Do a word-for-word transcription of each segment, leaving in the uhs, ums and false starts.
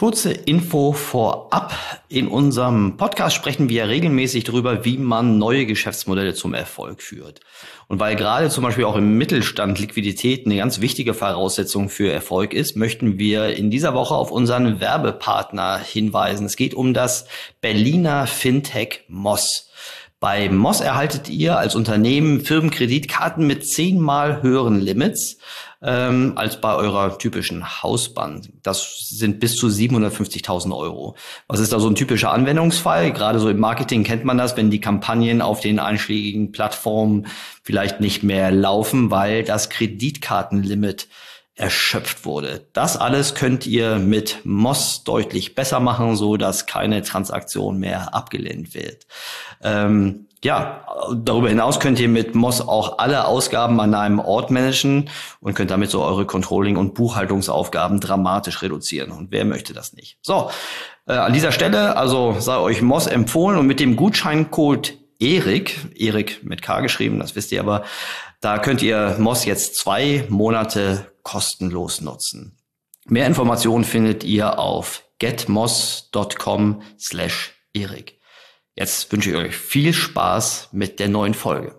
Kurze Info vorab. In unserem Podcast sprechen wir regelmäßig darüber, wie man neue Geschäftsmodelle zum Erfolg führt. Und weil gerade zum Beispiel auch im Mittelstand Liquidität eine ganz wichtige Voraussetzung für Erfolg ist, möchten wir in dieser Woche auf unseren Werbepartner hinweisen. Es geht um das Berliner Fintech Moss. Bei Moss erhaltet ihr als Unternehmen Firmenkreditkarten mit zehnmal höheren Limits ähm, als bei eurer typischen Hausbank. Das sind bis zu siebenhundertfünfzigtausend Euro. Was ist da so ein typischer Anwendungsfall? Gerade so im Marketing kennt man das, wenn die Kampagnen auf den einschlägigen Plattformen vielleicht nicht mehr laufen, weil das Kreditkartenlimit erschöpft wurde. Das alles könnt ihr mit Moss deutlich besser machen, so dass keine Transaktion mehr abgelehnt wird. Ähm, ja, darüber hinaus könnt ihr mit Moss auch alle Ausgaben an einem Ort managen und könnt damit so eure Controlling- und Buchhaltungsaufgaben dramatisch reduzieren. Und wer möchte das nicht? So, äh, an dieser Stelle also sei euch Moss empfohlen und mit dem Gutscheincode Erik, Erik mit K geschrieben, das wisst ihr aber, da könnt ihr Moss jetzt zwei Monate kostenlos nutzen. Mehr Informationen findet ihr auf getmoss.com slash Erik. Jetzt wünsche ich euch viel Spaß mit der neuen Folge.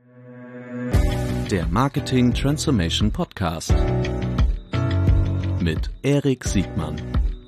Der Marketing Transformation Podcast mit Erik Siegmann.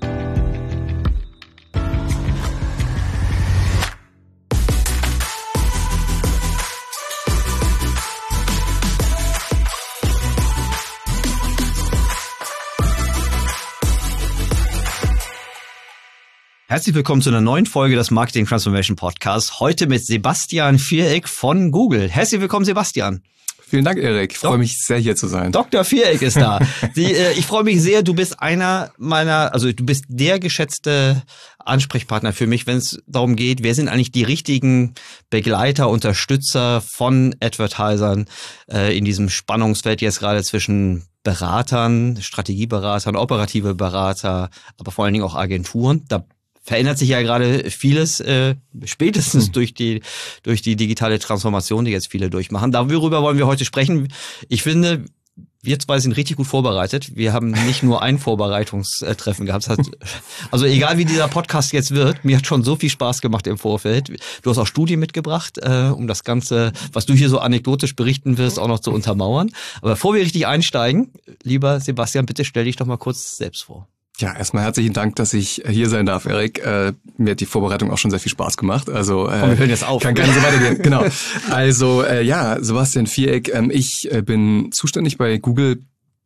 Herzlich willkommen zu einer neuen Folge des Marketing Transformation Podcasts. Heute mit Sebastian Viereck von Google. Herzlich willkommen, Sebastian. Vielen Dank, Erik. Ich freue mich sehr, hier zu sein. Doktor Viereck ist da. Die, äh, ich freue mich sehr, du bist einer meiner, also du bist der geschätzte Ansprechpartner für mich, wenn es darum geht, wer sind eigentlich die richtigen Begleiter, Unterstützer von Advertisern äh, in diesem Spannungsfeld jetzt gerade zwischen Beratern, Strategieberatern, operative Berater, aber vor allen Dingen auch Agenturen. Da verändert sich ja gerade vieles, äh, spätestens hm. durch die durch die digitale Transformation, die jetzt viele durchmachen. Darüber wollen wir heute sprechen. Ich finde, wir zwei sind richtig gut vorbereitet. Wir haben nicht nur ein Vorbereitungstreffen gehabt. Das hat, also egal wie dieser Podcast jetzt wird, mir hat schon so viel Spaß gemacht im Vorfeld. Du hast auch Studien mitgebracht, äh, um das Ganze, was du hier so anekdotisch berichten wirst, auch noch zu untermauern. Aber bevor wir richtig einsteigen, lieber Sebastian, bitte stell dich doch mal kurz selbst vor. Ja, erstmal herzlichen Dank, dass ich hier sein darf, Erik. Äh, mir hat die Vorbereitung auch schon sehr viel Spaß gemacht. Also äh, Komm, wir hören jetzt auf. Kann gerne so weitergehen. Genau. Also äh, ja, Sebastian Viereck. Ähm, ich äh, bin zuständig bei Google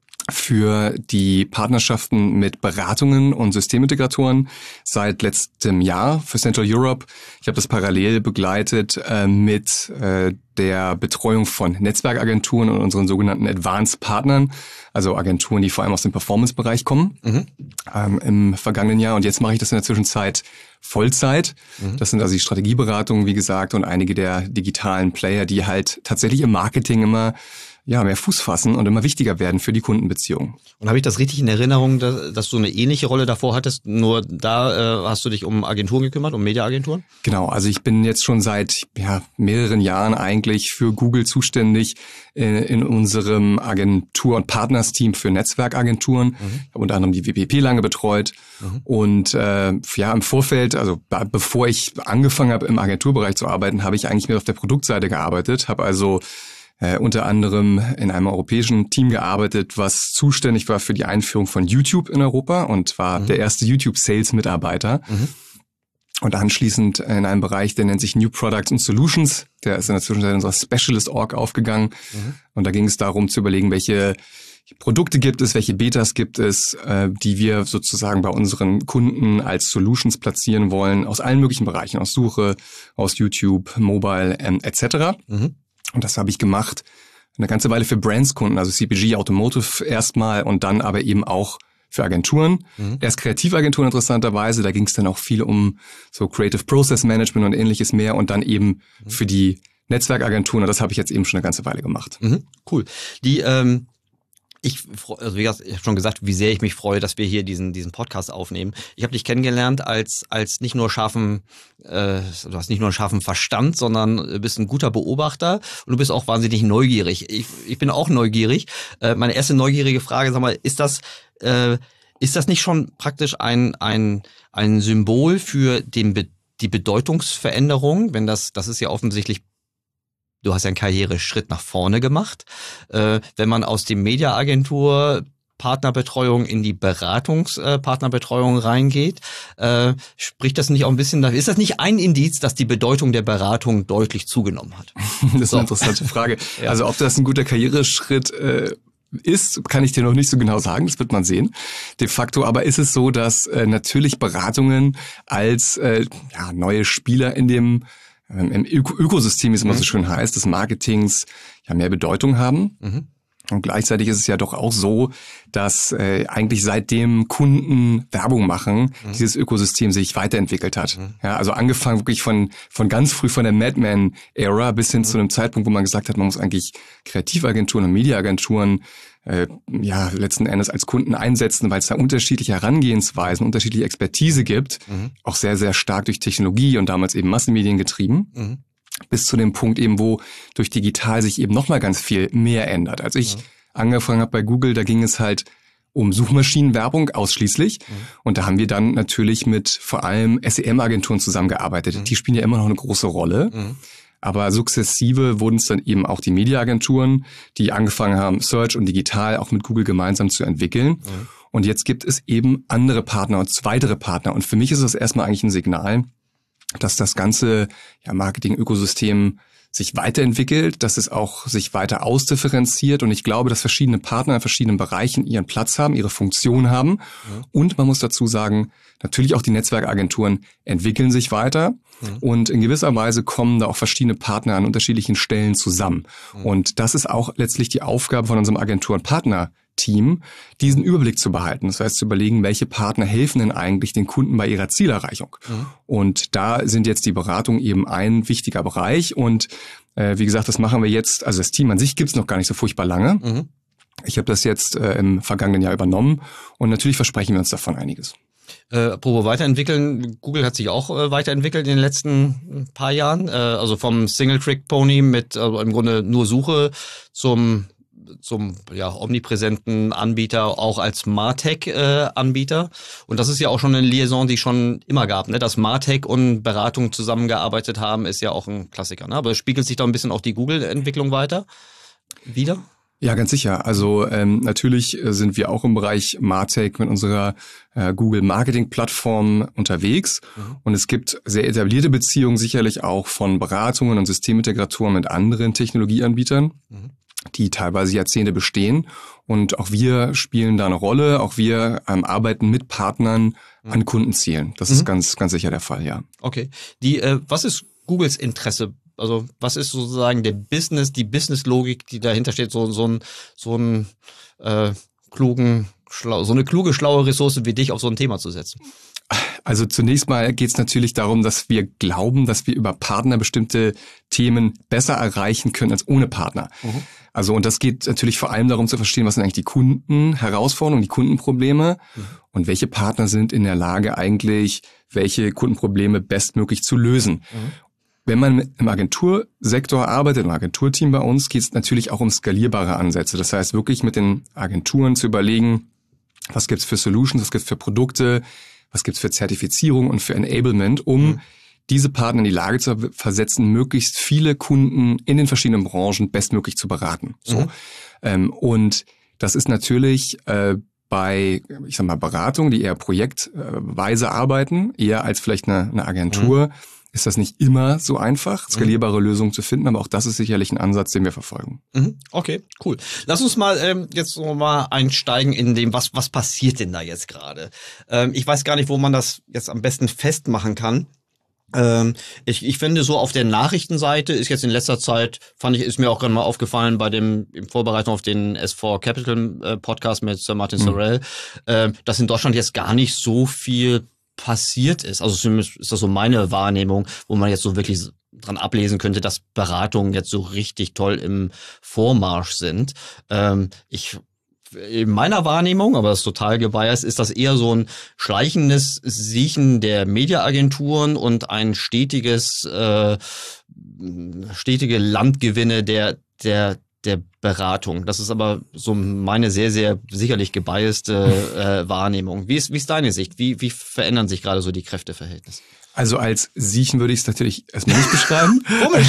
für die Partnerschaften mit Beratungen und Systemintegratoren seit letztem Jahr für Central Europe. Ich habe das parallel begleitet äh, mit äh, der Betreuung von Netzwerkagenturen und unseren sogenannten Advanced Partnern, also Agenturen, die vor allem aus dem Performance-Bereich kommen, mhm. ähm, im vergangenen Jahr. Und jetzt mache ich das in der Zwischenzeit Vollzeit. Mhm. Das sind also die Strategieberatungen, wie gesagt, und einige der digitalen Player, die halt tatsächlich im Marketing immer ja, mehr Fuß fassen und immer wichtiger werden für die Kundenbeziehung. Und habe ich das richtig in Erinnerung, dass, dass du eine ähnliche Rolle davor hattest, nur da äh, hast du dich um Agenturen gekümmert, um Mediaagenturen? Genau, also ich bin jetzt schon seit ja, mehreren Jahren eigentlich für Google zuständig in, in unserem Agentur- und Partnersteam für Netzwerkagenturen. Mhm. Ich habe unter anderem die W P P lange betreut. Mhm. Und äh, ja, im Vorfeld, also bevor ich angefangen habe im Agenturbereich zu arbeiten, habe ich eigentlich mehr auf der Produktseite gearbeitet, habe also Äh, unter anderem in einem europäischen Team gearbeitet, was zuständig war für die Einführung von YouTube in Europa und war mhm. der erste YouTube-Sales-Mitarbeiter. Mhm. Und anschließend in einem Bereich, der nennt sich New Products and Solutions. Der ist in der Zwischenzeit in unserer Specialist-Org aufgegangen. Mhm. Und da ging es darum zu überlegen, welche Produkte gibt es, welche Betas gibt es, äh, die wir sozusagen bei unseren Kunden als Solutions platzieren wollen, aus allen möglichen Bereichen, aus Suche, aus YouTube, Mobile ähm, et cetera. Mhm. Und das habe ich gemacht eine ganze Weile für Brandskunden, also C P G, Automotive erstmal und dann aber eben auch für Agenturen. Mhm. Erst Kreativagenturen interessanterweise, da ging es dann auch viel um so Creative Process Management und ähnliches mehr und dann eben mhm. für die Netzwerkagenturen und das habe ich jetzt eben schon eine ganze Weile gemacht. Mhm. Cool. Die ähm Ich, also wie gesagt, ich habe schon gesagt, wie sehr ich mich freue, dass wir hier diesen diesen Podcast aufnehmen. Ich habe dich kennengelernt als als nicht nur scharfen, äh, du hast nicht nur einen scharfen Verstand, sondern bist ein guter Beobachter und du bist auch wahnsinnig neugierig. Ich ich bin auch neugierig. Äh, meine erste neugierige Frage, sag mal, ist das äh, Ist das nicht schon praktisch ein, ein, ein Symbol für den, Be- die Bedeutungsveränderung, wenn das, das ist ja offensichtlich, du hast ja einen Karriereschritt nach vorne gemacht, äh, wenn man aus dem Mediaagentur Partnerbetreuung in die Beratungspartnerbetreuung äh, reingeht, äh, spricht das nicht auch ein bisschen dafür? Ist das nicht ein Indiz, dass die Bedeutung der Beratung deutlich zugenommen hat? Das ist eine interessante Frage. Ja. Also ob das ein guter Karriereschritt äh, ist, kann ich dir noch nicht so genau sagen, das wird man sehen. De facto aber ist es so, dass äh, natürlich Beratungen als äh, ja, neue Spieler in dem ähm, im Öko- Ökosystem, wie es immer mhm. so schön heißt, des Marketings ja mehr Bedeutung haben. Mhm. Und gleichzeitig ist es ja doch auch so, dass äh, eigentlich seitdem Kunden Werbung machen, mhm. dieses Ökosystem sich weiterentwickelt hat. Mhm. Ja, also angefangen wirklich von von ganz früh von der Madman-Ära bis hin mhm. zu einem Zeitpunkt, wo man gesagt hat, man muss eigentlich Kreativagenturen und Mediaagenturen äh, ja letzten Endes als Kunden einsetzen, weil es da unterschiedliche Herangehensweisen, unterschiedliche Expertise gibt, mhm. auch sehr, sehr stark durch Technologie und damals eben Massenmedien getrieben. Mhm. Bis zu dem Punkt eben, wo durch digital sich eben nochmal ganz viel mehr ändert. Als ich ja. angefangen habe bei Google, da ging es halt um Suchmaschinenwerbung ausschließlich. Mhm. Und da haben wir dann natürlich mit vor allem S E M-Agenturen zusammengearbeitet. Mhm. Die spielen ja immer noch eine große Rolle. Mhm. Aber sukzessive wurden es dann eben auch die Mediaagenturen, die angefangen haben, Search und Digital auch mit Google gemeinsam zu entwickeln. Mhm. Und jetzt gibt es eben andere Partner und weitere Partner. Und für mich ist das erstmal eigentlich ein Signal, dass das ganze ja, Marketing-Ökosystem sich weiterentwickelt, dass es auch sich weiter ausdifferenziert. Und ich glaube, dass verschiedene Partner in verschiedenen Bereichen ihren Platz haben, ihre Funktion haben. Ja. Und man muss dazu sagen, natürlich auch die Netzwerkagenturen entwickeln sich weiter. Ja. Und in gewisser Weise kommen da auch verschiedene Partner an unterschiedlichen Stellen zusammen. Ja. Und das ist auch letztlich die Aufgabe von unserem Agentur-Partner Team, diesen Überblick zu behalten. Das heißt, zu überlegen, welche Partner helfen denn eigentlich den Kunden bei ihrer Zielerreichung. Mhm. Und da sind jetzt die Beratungen eben ein wichtiger Bereich. Und äh, wie gesagt, das machen wir jetzt, also das Team an sich gibt's noch gar nicht so furchtbar lange. Mhm. Ich habe das jetzt äh, im vergangenen Jahr übernommen und natürlich versprechen wir uns davon einiges. Äh, apropos weiterentwickeln, Google hat sich auch äh, weiterentwickelt in den letzten paar Jahren. Äh, also vom Single-Trick-Pony mit also im Grunde nur Suche zum zum ja omnipräsenten Anbieter, auch als MarTech-Anbieter. Äh, und das ist ja auch schon eine Liaison, die es schon immer gab. Ne? Dass MarTech und Beratung zusammengearbeitet haben, ist ja auch ein Klassiker. Ne? Aber spiegelt sich da ein bisschen auch die Google-Entwicklung weiter wieder? Ja, ganz sicher. Also ähm, natürlich sind wir auch im Bereich MarTech mit unserer äh, Google-Marketing-Plattform unterwegs. Mhm. Und es gibt sehr etablierte Beziehungen sicherlich auch von Beratungen und Systemintegratoren mit anderen Technologieanbietern. Mhm. die teilweise Jahrzehnte bestehen. Und auch wir spielen da eine Rolle. Auch wir ähm, arbeiten mit Partnern an Kundenzielen. Das mhm. ist ganz, ganz sicher der Fall, ja. Okay. Die, äh, was ist Googles Interesse? Also was ist sozusagen der Business, die Business-Logik, die dahinter steht, so, so ein, so ein äh, klugen, schlau, so eine kluge, schlaue Ressource wie dich auf so ein Thema zu setzen? Also zunächst mal geht es natürlich darum, dass wir glauben, dass wir über Partner bestimmte Themen besser erreichen können als ohne Partner. Mhm. Also und das geht natürlich vor allem darum zu verstehen, was sind eigentlich die Kundenherausforderungen, die Kundenprobleme mhm. und welche Partner sind in der Lage eigentlich, welche Kundenprobleme bestmöglich zu lösen. Mhm. Wenn man im Agentursektor arbeitet, im Agenturteam bei uns, geht es natürlich auch um skalierbare Ansätze. Das heißt, wirklich mit den Agenturen zu überlegen, was gibt's für Solutions, was gibt's für Produkte, was gibt's für Zertifizierung und für Enablement, um mhm. diese Partner in die Lage zu versetzen, möglichst viele Kunden in den verschiedenen Branchen bestmöglich zu beraten. So. Mhm. Ähm, und das ist natürlich äh, bei, ich sag mal, Beratungen, die eher projektweise arbeiten, eher als vielleicht eine, eine Agentur, mhm. ist das nicht immer so einfach, skalierbare mhm. Lösungen zu finden, aber auch das ist sicherlich ein Ansatz, den wir verfolgen. Mhm. Okay, cool. Lass uns mal ähm, jetzt noch mal einsteigen in dem, was was passiert denn da jetzt gerade? Ähm, ich weiß gar nicht, wo man das jetzt am besten festmachen kann. Ähm, ich, ich finde so auf der Nachrichtenseite ist jetzt in letzter Zeit, fand ich, ist mir auch gerade mal aufgefallen bei dem, in Vorbereitung auf den S vier Capital äh, Podcast mit Sir Martin mhm. Sorrell, äh, dass in Deutschland jetzt gar nicht so viel passiert ist. Also zumindest ist das so meine Wahrnehmung, wo man jetzt so wirklich dran ablesen könnte, dass Beratungen jetzt so richtig toll im Vormarsch sind. Ähm, ich in meiner Wahrnehmung, aber das ist total gebiased, ist das eher so ein schleichendes Siechen der Mediaagenturen und ein stetiges, äh, stetige Landgewinne der der der Beratung. Das ist aber so meine sehr, sehr sicherlich gebiaste äh, Wahrnehmung. Wie ist, wie ist deine Sicht? Wie, wie verändern sich gerade so die Kräfteverhältnisse? Also als Siechen würde ich es natürlich erstmal nicht beschreiben. Komisch.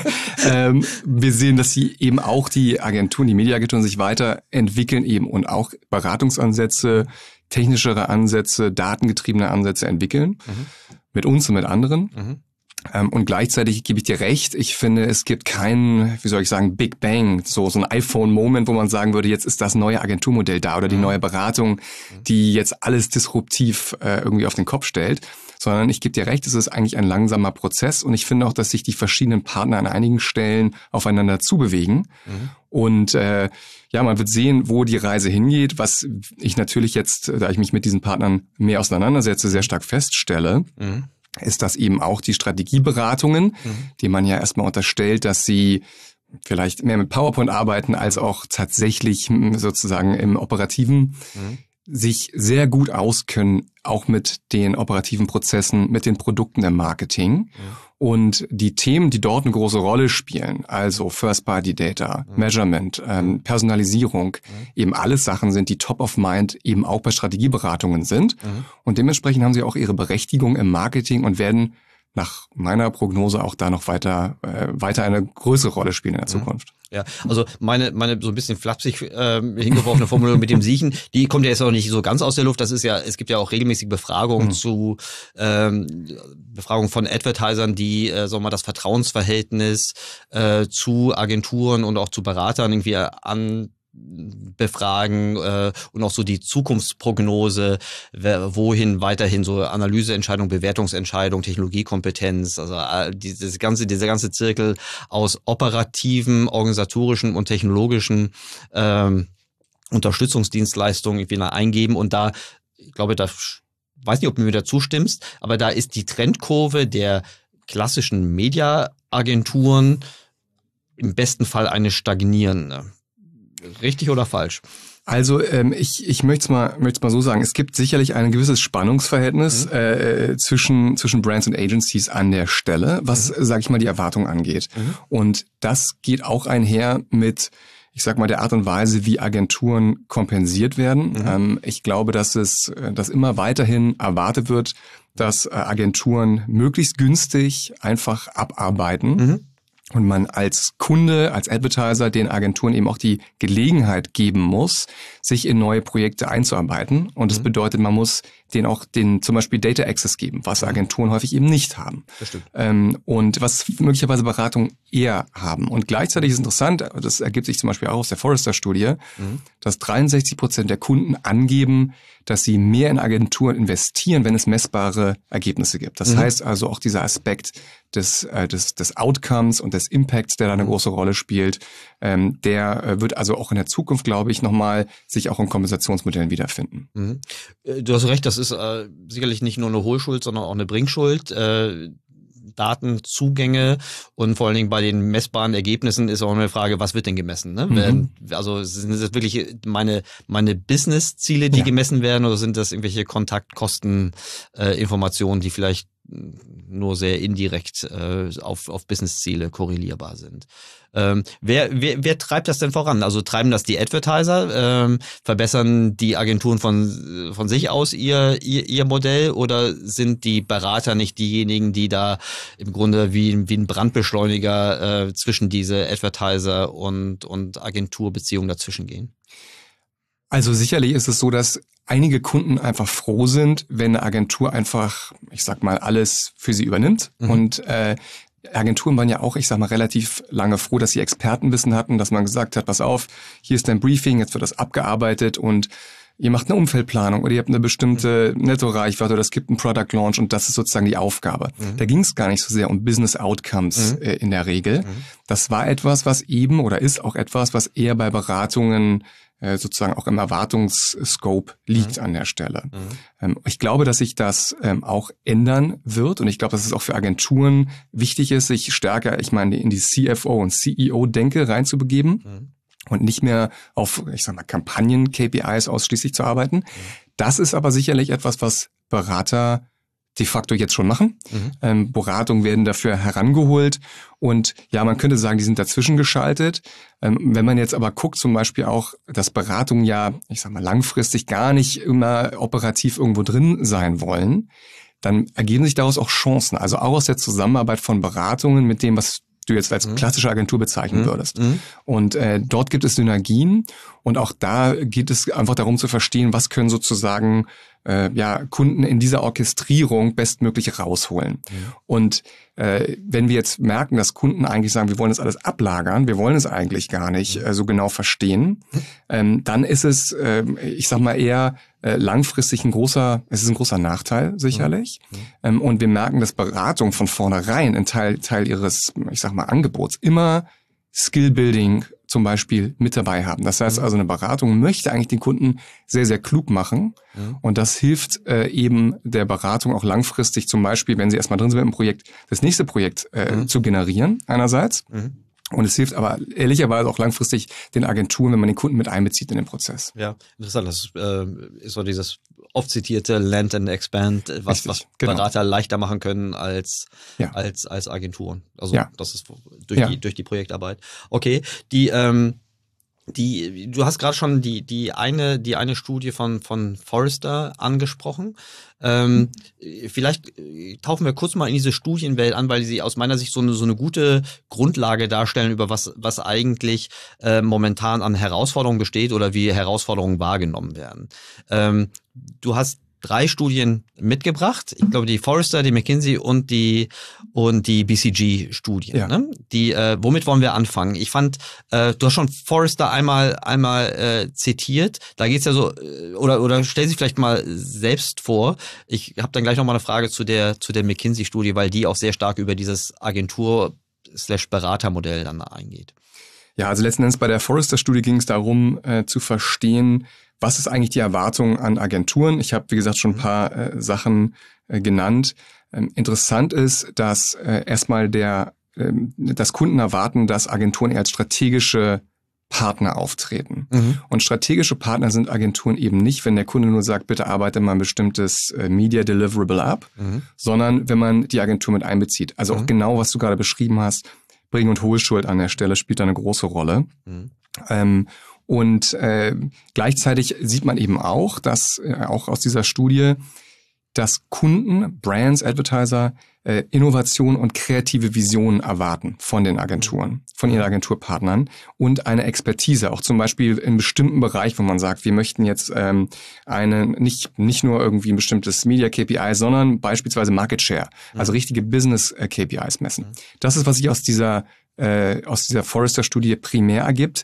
ähm, wir sehen, dass sie eben auch die Agenturen, die Mediaagenturen sich weiterentwickeln eben und auch Beratungsansätze, technischere Ansätze, datengetriebene Ansätze entwickeln. Mhm. Mit uns und mit anderen. Mhm. Ähm, und gleichzeitig gebe ich dir recht, ich finde, es gibt keinen, wie soll ich sagen, Big Bang, so so ein iPhone-Moment, wo man sagen würde, jetzt ist das neue Agenturmodell da oder die neue Beratung, die jetzt alles disruptiv äh, irgendwie auf den Kopf stellt, sondern ich gebe dir recht, es ist eigentlich ein langsamer Prozess und ich finde auch, dass sich die verschiedenen Partner an einigen Stellen aufeinander zubewegen. Mhm. Und äh, ja, man wird sehen, wo die Reise hingeht, was ich natürlich jetzt, da ich mich mit diesen Partnern mehr auseinandersetze, sehr stark feststelle. Mhm. Ist das eben auch die Strategieberatungen, mhm. die man ja erstmal unterstellt, dass sie vielleicht mehr mit PowerPoint arbeiten, als auch tatsächlich sozusagen im Operativen mhm. sich sehr gut auskennen, auch mit den operativen Prozessen, mit den Produkten im Marketing. Mhm. Und die Themen, die dort eine große Rolle spielen, also First-Party-Data, mhm. Measurement, ähm, Personalisierung, mhm. eben alles Sachen sind, die top of mind eben auch bei Strategieberatungen sind. Mhm. Und dementsprechend haben sie auch ihre Berechtigung im Marketing und werden nach meiner Prognose auch da noch weiter äh, weiter eine größere Rolle spielen in der Zukunft. Ja, also meine meine so ein bisschen flapsig äh, hingeworfene Formulierung mit dem Siechen, die kommt ja jetzt auch nicht so ganz aus der Luft. Das ist ja, es gibt ja auch regelmäßig Befragungen mhm. zu ähm, Befragungen von Advertisern, die äh, sagen wir mal das Vertrauensverhältnis äh, zu Agenturen und auch zu Beratern irgendwie an befragen äh, und auch so die Zukunftsprognose, wohin weiterhin so Analyseentscheidung, Bewertungsentscheidung, Technologiekompetenz, also äh, dieses ganze, dieser ganze Zirkel aus operativen, organisatorischen und technologischen ähm, Unterstützungsdienstleistungen irgendwie eingeben und da, ich glaube, da weiß nicht, ob du mir da zustimmst, aber da ist die Trendkurve der klassischen Mediaagenturen im besten Fall eine stagnierende. Richtig oder falsch? Also ähm, ich ich möchte es mal möchte mal so sagen, es gibt sicherlich ein gewisses Spannungsverhältnis mhm. äh, zwischen zwischen Brands und Agencies an der Stelle, was mhm. sage ich mal die Erwartung angeht. Mhm. Und das geht auch einher mit, ich sag mal, der Art und Weise, wie Agenturen kompensiert werden. Mhm. Ähm, ich glaube, dass es dass immer weiterhin erwartet wird, dass äh, Agenturen möglichst günstig einfach abarbeiten. Mhm. Und man als Kunde, als Advertiser den Agenturen eben auch die Gelegenheit geben muss, sich in neue Projekte einzuarbeiten. Und das mhm. bedeutet, man muss denen auch den zum Beispiel Data Access geben, was Agenturen häufig eben nicht haben. Das stimmt. Ähm, und was möglicherweise Beratungen eher haben. Und gleichzeitig ist interessant, das ergibt sich zum Beispiel auch aus der Forrester-Studie, mhm. dass dreiundsechzig Prozent der Kunden angeben, dass sie mehr in Agenturen investieren, wenn es messbare Ergebnisse gibt. Das mhm. heißt also auch dieser Aspekt des, äh, des, des Outcomes und des Impacts, der da eine große Rolle spielt, ähm, der äh, wird also auch in der Zukunft, glaube ich, nochmal sich auch in Kompensationsmodellen wiederfinden. Mhm. Du hast recht, das ist äh, sicherlich nicht nur eine Hohlschuld, sondern auch eine Bringschuld. Äh, Datenzugänge und vor allen Dingen bei den messbaren Ergebnissen ist auch eine Frage, was wird denn gemessen? Ne? Mhm. Also sind das wirklich meine meine Business-Ziele, die ja. gemessen werden, oder sind das irgendwelche Kontaktkosten-Informationen, äh, die vielleicht nur sehr indirekt äh, auf auf Business-Ziele korrelierbar sind? Ähm, wer, wer, wer treibt das denn voran? Also treiben das die Advertiser? Ähm, verbessern die Agenturen von, von sich aus ihr, ihr, ihr Modell? Oder sind die Berater nicht diejenigen, die da im Grunde wie, wie ein Brandbeschleuniger äh, zwischen diese Advertiser und, und Agenturbeziehungen dazwischen gehen? Also sicherlich ist es so, dass einige Kunden einfach froh sind, wenn eine Agentur einfach, ich sag mal, alles für sie übernimmt. Mhm. Und äh, Agenturen waren ja auch, ich sag mal, relativ lange froh, dass sie Expertenwissen hatten, dass man gesagt hat, pass auf, hier ist dein Briefing, jetzt wird das abgearbeitet und ihr macht eine Umfeldplanung oder ihr habt eine bestimmte Netto-Reichweite oder es gibt einen Product Launch und das ist sozusagen die Aufgabe. Mhm. Da ging es gar nicht so sehr um Business Outcomes mhm. äh, in der Regel. Mhm. Das war etwas, was eben oder ist auch etwas, was eher bei Beratungen sozusagen auch im Erwartungsscope liegt mhm. an der Stelle. Mhm. Ähm, ich glaube, dass sich das ähm, auch ändern wird und ich glaube, dass es auch für Agenturen wichtig ist, sich stärker, ich meine, in die C F O und C E O-Denke reinzubegeben mhm. und nicht mehr auf, ich sag mal, Kampagnen-K P Is ausschließlich zu arbeiten. Mhm. Das ist aber sicherlich etwas, was Berater de facto jetzt schon machen. Mhm. Ähm, Beratungen werden dafür herangeholt und ja, man könnte sagen, die sind dazwischen geschaltet. Ähm, wenn man jetzt aber guckt, zum Beispiel auch, dass Beratungen ja, ich sag mal, langfristig gar nicht immer operativ irgendwo drin sein wollen, dann ergeben sich daraus auch Chancen. Also auch aus der Zusammenarbeit von Beratungen mit dem, was du jetzt als klassische Agentur bezeichnen würdest. Mhm. Und äh, dort gibt es Synergien und auch da geht es einfach darum zu verstehen, was können sozusagen äh, ja Kunden in dieser Orchestrierung bestmöglich rausholen. Mhm. Und äh, wenn wir jetzt merken, dass Kunden eigentlich sagen, wir wollen das alles ablagern, wir wollen es eigentlich gar nicht äh, so genau verstehen, mhm. ähm, dann ist es, äh, ich sag mal eher äh, langfristig ein großer, es ist ein großer Nachteil sicherlich. Mhm. Ähm, und wir merken, dass Beratung von vornherein ein Teil, Teil ihres, ich sag mal, Angebots immer Skillbuilding zum Beispiel mit dabei haben. Das heißt also, eine Beratung möchte eigentlich den Kunden sehr, sehr klug machen. Mhm. Und das hilft äh, eben der Beratung auch langfristig, zum Beispiel, wenn sie erstmal drin sind mit dem Projekt, das nächste Projekt äh, mhm. zu generieren einerseits. Mhm. Und es hilft aber ehrlicherweise auch langfristig den Agenturen, wenn man den Kunden mit einbezieht in den Prozess. Ja, interessant. Das ist, äh, ist so dieses oft zitierte Land and Expand, was, was genau. Berater leichter machen können als, ja. als, als Agenturen. Also ja. das ist durch, ja. die, durch die Projektarbeit. Okay, die... Ähm, Die, du hast gerade schon die die eine die eine Studie von von Forrester angesprochen. Ähm, vielleicht tauchen wir kurz mal in diese Studienwelt an, weil sie aus meiner Sicht so eine so eine gute Grundlage darstellen, über was was eigentlich äh, momentan an Herausforderungen besteht oder wie Herausforderungen wahrgenommen werden. Ähm, du hast drei Studien mitgebracht. Ich glaube, die Forrester, die McKinsey und die und die B C G-Studien. Ja. Ne? Die, äh, womit wollen wir anfangen? Ich fand, äh, du hast schon Forrester einmal einmal äh, zitiert. Da geht's ja so, äh, oder oder stell sich vielleicht mal selbst vor. Ich habe dann gleich noch mal eine Frage zu der zu der McKinsey-Studie, weil die auch sehr stark über dieses Agentur-Beratermodell dann eingeht. Ja, also letzten Endes bei der Forrester-Studie ging es darum, äh, zu verstehen, was ist eigentlich die Erwartung an Agenturen? Ich habe, wie gesagt, schon ein paar äh, Sachen äh, genannt. Ähm, interessant ist, dass äh, erstmal der, äh, dass Kunden erwarten, dass Agenturen eher als strategische Partner auftreten. Mhm. Und strategische Partner sind Agenturen eben nicht, wenn der Kunde nur sagt, bitte arbeite mal ein bestimmtes äh, Media Deliverable ab, mhm. sondern wenn man die Agentur mit einbezieht. Also mhm. auch genau, was du gerade beschrieben hast, Bring- und Hohlschuld an der Stelle spielt da eine große Rolle. Mhm. Ähm, Und äh, gleichzeitig sieht man eben auch, dass äh, auch aus dieser Studie, dass Kunden, Brands, Advertiser äh, Innovation und kreative Visionen erwarten von den Agenturen, von ihren Agenturpartnern und eine Expertise, auch zum Beispiel in bestimmten Bereich, wo man sagt, wir möchten jetzt ähm, eine nicht nicht nur irgendwie ein bestimmtes Media-K P I, sondern beispielsweise Market Share, also richtige Business-K P Is messen. Das ist, was sich aus dieser äh, aus dieser Forrester-Studie primär ergibt.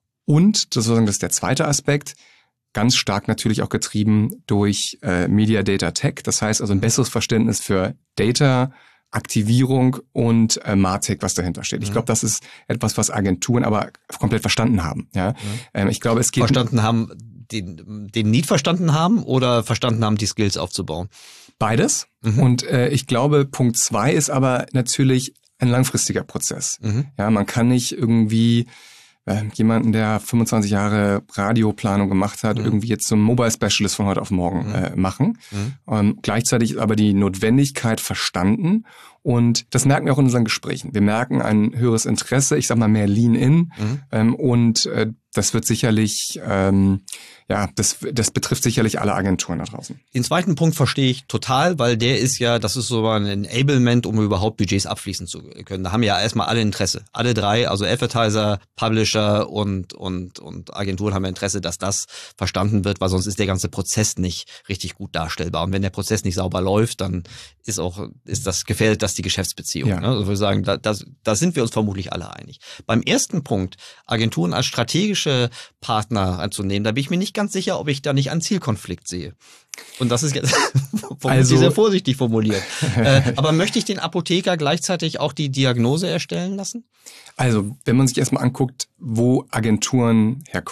Und, das sozusagen, das ist der zweite Aspekt, ganz stark natürlich auch getrieben durch äh, Media Data Tech. Das heißt also ein besseres Verständnis für Data, Aktivierung und äh, Martech, was dahinter steht. Ich glaube, das ist etwas, was Agenturen aber komplett verstanden haben. Ja, ähm, ich glaube, es geht verstanden haben, den, den Need verstanden haben oder verstanden haben, die Skills aufzubauen. Beides. Mhm. Und äh, ich glaube, Punkt zwei ist aber natürlich ein langfristiger Prozess. Mhm. Ja, man kann nicht irgendwie jemanden, der fünfundzwanzig Jahre Radioplanung gemacht hat, mhm. irgendwie jetzt zum Mobile Specialist von heute auf morgen mhm. äh, machen. Mhm. Ähm, gleichzeitig ist aber die Notwendigkeit verstanden und das merken wir auch in unseren Gesprächen. Wir merken ein höheres Interesse, ich sag mal mehr Lean-In mhm. ähm, und äh, das wird sicherlich, ähm, ja, das, das betrifft sicherlich alle Agenturen da draußen. Den zweiten Punkt verstehe ich total, weil der ist ja, das ist so ein Enablement, um überhaupt Budgets abfließen zu können. Da haben ja erstmal alle Interesse. Alle drei, also Advertiser, Publisher und, und, und Agenturen haben ja Interesse, dass das verstanden wird, weil sonst ist der ganze Prozess nicht richtig gut darstellbar. Und wenn der Prozess nicht sauber läuft, dann ist auch, ist das gefährdet das die Geschäftsbeziehung. Ja. Also ich würde sagen, da, da, da sind wir uns vermutlich alle einig. Beim ersten Punkt, Agenturen als strategische Partner anzunehmen, da bin ich mir nicht ganz sicher, ob ich da nicht einen Zielkonflikt sehe. Und das ist jetzt also, sehr vorsichtig formuliert. äh, aber möchte ich den Apotheker gleichzeitig auch die Diagnose erstellen lassen? Also, wenn man sich erstmal anguckt, wo Agenturen herkommen,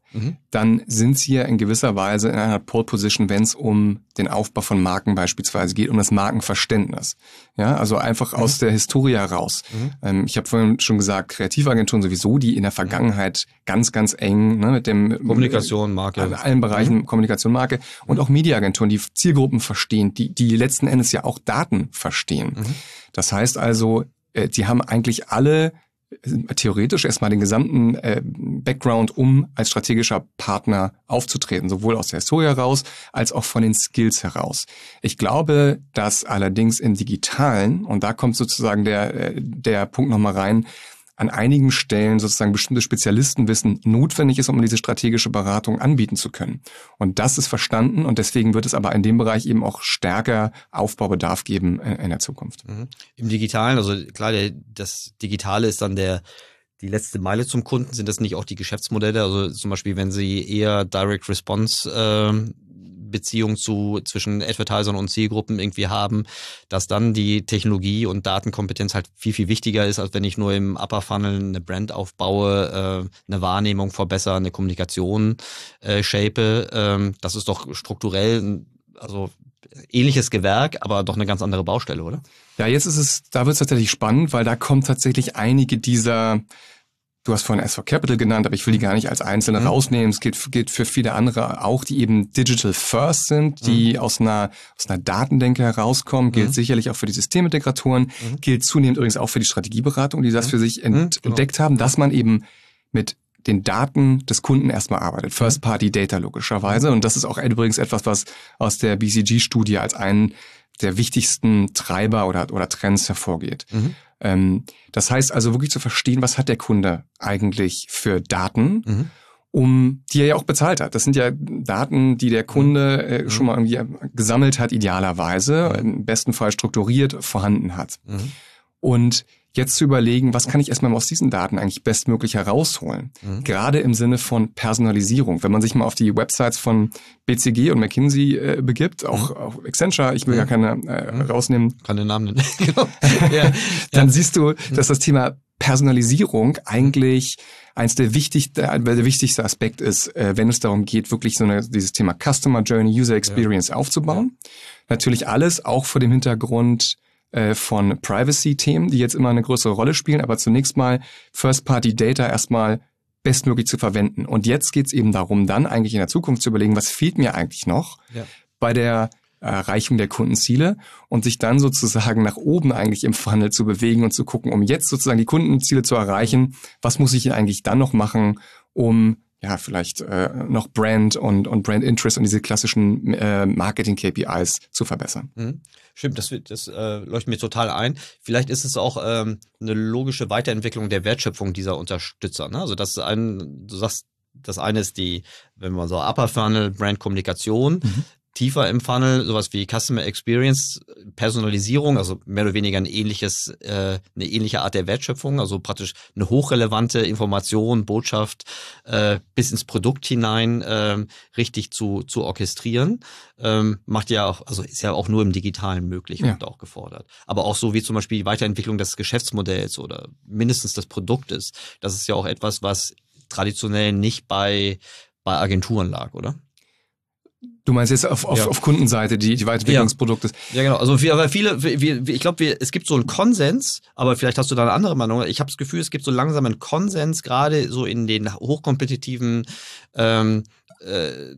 mhm. dann sind sie ja in gewisser Weise in einer Pole Position, wenn es um den Aufbau von Marken beispielsweise geht, um das Markenverständnis. Ja, also einfach mhm. aus der Historie heraus. Mhm. Ähm, ich habe vorhin schon gesagt, Kreativagenturen sowieso, die in der Vergangenheit ganz, ganz eng ne, mit dem Kommunikation, Marke, in allen Bereichen mhm. Kommunikation, Marke und auch Mediaagenturen, die Zielgruppen verstehen, die die letzten Endes ja auch Daten verstehen. Mhm. Das heißt also, äh, die haben eigentlich alle theoretisch erstmal den gesamten äh, Background, um als strategischer Partner aufzutreten, sowohl aus der Historie heraus, als auch von den Skills heraus. Ich glaube, dass allerdings im Digitalen, und da kommt sozusagen der, der Punkt nochmal rein, an einigen Stellen sozusagen bestimmte Spezialistenwissen notwendig ist, um diese strategische Beratung anbieten zu können. Und das ist verstanden und deswegen wird es aber in dem Bereich eben auch stärker Aufbaubedarf geben in der Zukunft. Mhm. Im Digitalen, also klar, der, das Digitale ist dann der die letzte Meile zum Kunden. Sind das nicht auch die Geschäftsmodelle? Also zum Beispiel, wenn Sie eher Direct Response äh, Beziehung zu zwischen Advertisern und Zielgruppen irgendwie haben, dass dann die Technologie und Datenkompetenz halt viel, viel wichtiger ist, als wenn ich nur im Upper Funnel eine Brand aufbaue, äh, eine Wahrnehmung verbessere, eine Kommunikation äh, shape. Ähm, das ist doch strukturell, also ähnliches Gewerk, aber doch eine ganz andere Baustelle, oder? Ja, jetzt ist es, da wird es tatsächlich spannend, weil da kommen tatsächlich einige dieser. Du hast vorhin S vier Capital genannt, aber ich will die gar nicht als einzelne mhm. rausnehmen. Es gilt, gilt für viele andere auch, die eben digital first sind, die mhm. aus einer aus einer Datendenke herauskommen. Mhm. Gilt sicherlich auch für die Systemintegratoren. Mhm. Gilt zunehmend übrigens auch für die Strategieberatung, die das mhm. für sich ent, mhm. entdeckt haben, dass man eben mit den Daten des Kunden erstmal arbeitet. First-Party-Data logischerweise. Und das ist auch übrigens etwas, was aus der B C G-Studie als einen der wichtigsten Treiber oder, oder Trends hervorgeht. Mhm. Ähm, das heißt also wirklich zu verstehen, was hat der Kunde eigentlich für Daten, mhm. um die er ja auch bezahlt hat. Das sind ja Daten, die der Kunde äh, mhm. schon mal irgendwie gesammelt hat, idealerweise, mhm. im besten Fall strukturiert vorhanden hat. Mhm. Und jetzt zu überlegen, was kann ich erstmal aus diesen Daten eigentlich bestmöglich herausholen? Mhm. Gerade im Sinne von Personalisierung. Wenn man sich mal auf die Websites von B C G und McKinsey äh, begibt, auch, mhm. auch Accenture, ich will mhm. ja keine äh, mhm. rausnehmen. Kann den Namen nennen. Genau. ja. Dann ja. siehst du, dass das Thema Personalisierung eigentlich eins der wichtigsten, der wichtigste Aspekt ist, äh, wenn es darum geht, wirklich so eine, dieses Thema Customer Journey, User Experience ja. aufzubauen. Ja. Natürlich alles auch vor dem Hintergrund von Privacy-Themen, die jetzt immer eine größere Rolle spielen, aber zunächst mal First-Party-Data erstmal bestmöglich zu verwenden. Und jetzt geht es eben darum, dann eigentlich in der Zukunft zu überlegen, was fehlt mir eigentlich noch ja. bei der Erreichung der Kundenziele und sich dann sozusagen nach oben eigentlich im Funnel zu bewegen und zu gucken, um jetzt sozusagen die Kundenziele zu erreichen, was muss ich eigentlich dann noch machen, um ja, vielleicht äh, noch Brand und, und Brand Interest und diese klassischen äh, Marketing-K P Is zu verbessern. Mhm. Stimmt, das, das äh, leuchtet mir total ein. Vielleicht ist es auch ähm, eine logische Weiterentwicklung der Wertschöpfung dieser Unterstützer. Ne? Also das ein, du sagst, das eine ist die, wenn man so Upper Funnel, Brand-Kommunikation, mhm. tiefer im Funnel, sowas wie Customer Experience, Personalisierung, also mehr oder weniger ein ähnliches, äh, eine ähnliche Art der Wertschöpfung, also praktisch eine hochrelevante Information, Botschaft äh, bis ins Produkt hinein äh, richtig zu zu orchestrieren, ähm, macht ja auch, also ist ja auch nur im Digitalen möglich ja. und auch gefordert. Aber auch so wie zum Beispiel die Weiterentwicklung des Geschäftsmodells oder mindestens des Produktes, das ist ja auch etwas, was traditionell nicht bei bei Agenturen lag, oder? Du meinst jetzt auf, auf, ja. auf Kundenseite die, die Weiterentwicklung des Produktes? Ja, genau. Also wir, aber viele, wir, ich glaube, es gibt so einen Konsens, aber vielleicht hast du da eine andere Meinung. Ich habe das Gefühl, es gibt so langsam einen Konsens, gerade so in den hochkompetitiven ähm, äh,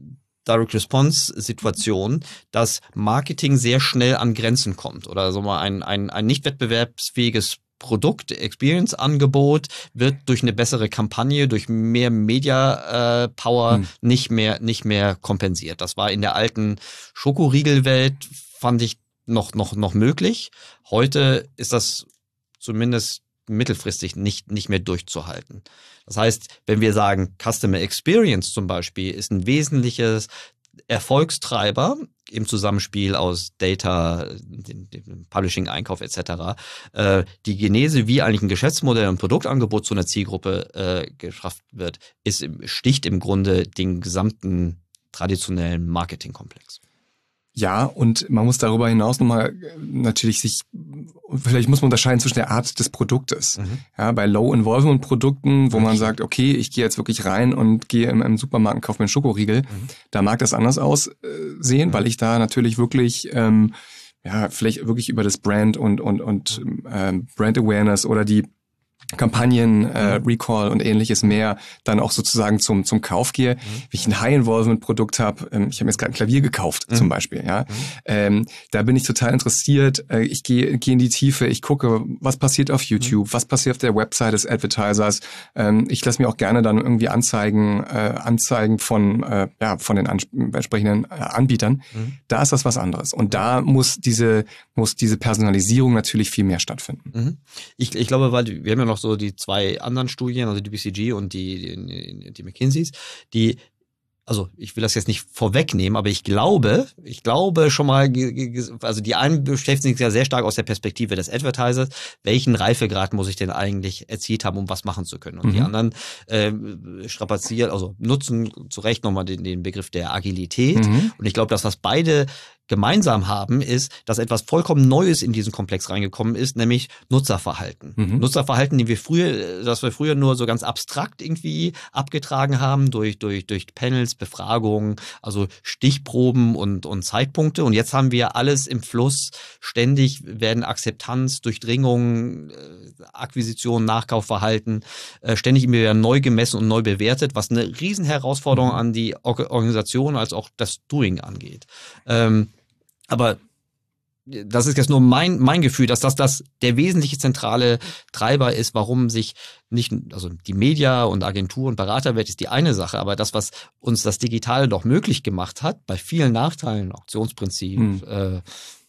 Direct-Response-Situationen, dass Marketing sehr schnell an Grenzen kommt oder so mal ein, ein, ein nicht wettbewerbsfähiges Produkt, Experience-Angebot wird durch eine bessere Kampagne, durch mehr Media-Power hm. nicht mehr nicht mehr kompensiert. Das war in der alten Schokoriegelwelt, fand ich, noch noch noch möglich. Heute ist das zumindest mittelfristig nicht nicht mehr durchzuhalten. Das heißt, wenn wir sagen, Customer Experience zum Beispiel ist ein wesentliches Erfolgstreiber im Zusammenspiel aus Data, dem, dem Publishing, Einkauf et cetera. Äh, die Genese, wie eigentlich ein Geschäftsmodell und Produktangebot zu einer Zielgruppe äh, geschafft wird, ist sticht im Grunde den gesamten traditionellen Marketingkomplex. Ja, und man muss darüber hinaus nochmal natürlich sich, vielleicht muss man unterscheiden zwischen der Art des Produktes. Mhm. Ja, bei Low-Involvement-Produkten, wo man sagt, okay, ich gehe jetzt wirklich rein und gehe im, im Supermarkt und kaufe mir einen Schokoriegel, mhm. da mag das anders aussehen, mhm. weil ich da natürlich wirklich, ähm, ja, vielleicht wirklich über das Brand und, und, und ähm, Brand Awareness oder die Kampagnen, äh, Recall und ähnliches mehr dann auch sozusagen zum zum Kauf gehe. Mhm. Wenn ich ein High-Involvement-Produkt habe, ähm, ich habe mir jetzt gerade ein Klavier gekauft, mhm. zum Beispiel, ja, mhm. ähm, da bin ich total interessiert. Äh, ich gehe gehe in die Tiefe, ich gucke, was passiert auf YouTube, mhm. was passiert auf der Website des Advertisers. Ähm, ich lasse mir auch gerne dann irgendwie Anzeigen äh, Anzeigen von äh, ja von den ans- entsprechenden äh, Anbietern. Mhm. Da ist das was anderes und da muss diese muss diese Personalisierung natürlich viel mehr stattfinden. Mhm. Ich ich glaube, weil wir haben ja noch so die zwei anderen Studien, also die B C G und die, die, die McKinseys, die, also ich will das jetzt nicht vorwegnehmen, aber ich glaube, ich glaube schon mal, also die einen beschäftigen sich ja sehr stark aus der Perspektive des Advertisers, welchen Reifegrad muss ich denn eigentlich erzielt haben, um was machen zu können. Und mhm. die anderen äh, strapazieren, also nutzen zu Recht nochmal den, den Begriff der Agilität. Mhm. Und ich glaube, dass was beide gemeinsam haben, ist, dass etwas vollkommen Neues in diesen Komplex reingekommen ist, nämlich Nutzerverhalten. Mhm. Nutzerverhalten, die wir früher, das wir früher nur so ganz abstrakt irgendwie abgetragen haben durch durch durch Panels, Befragungen, also Stichproben und und Zeitpunkte. Und jetzt haben wir alles im Fluss. Ständig werden Akzeptanz, Durchdringung, Akquisition, Nachkaufverhalten ständig immer wieder neu gemessen und neu bewertet, was eine Riesenherausforderung mhm. an die Organisation als auch das Doing angeht. Ähm, Aber das ist jetzt nur mein mein Gefühl, dass das das der wesentliche zentrale Treiber ist, warum sich nicht, also die Media und Agentur und Beraterwelt ist die eine Sache, aber das, was uns das Digitale doch möglich gemacht hat, bei vielen Nachteilen, Auktionsprinzip, hm. äh,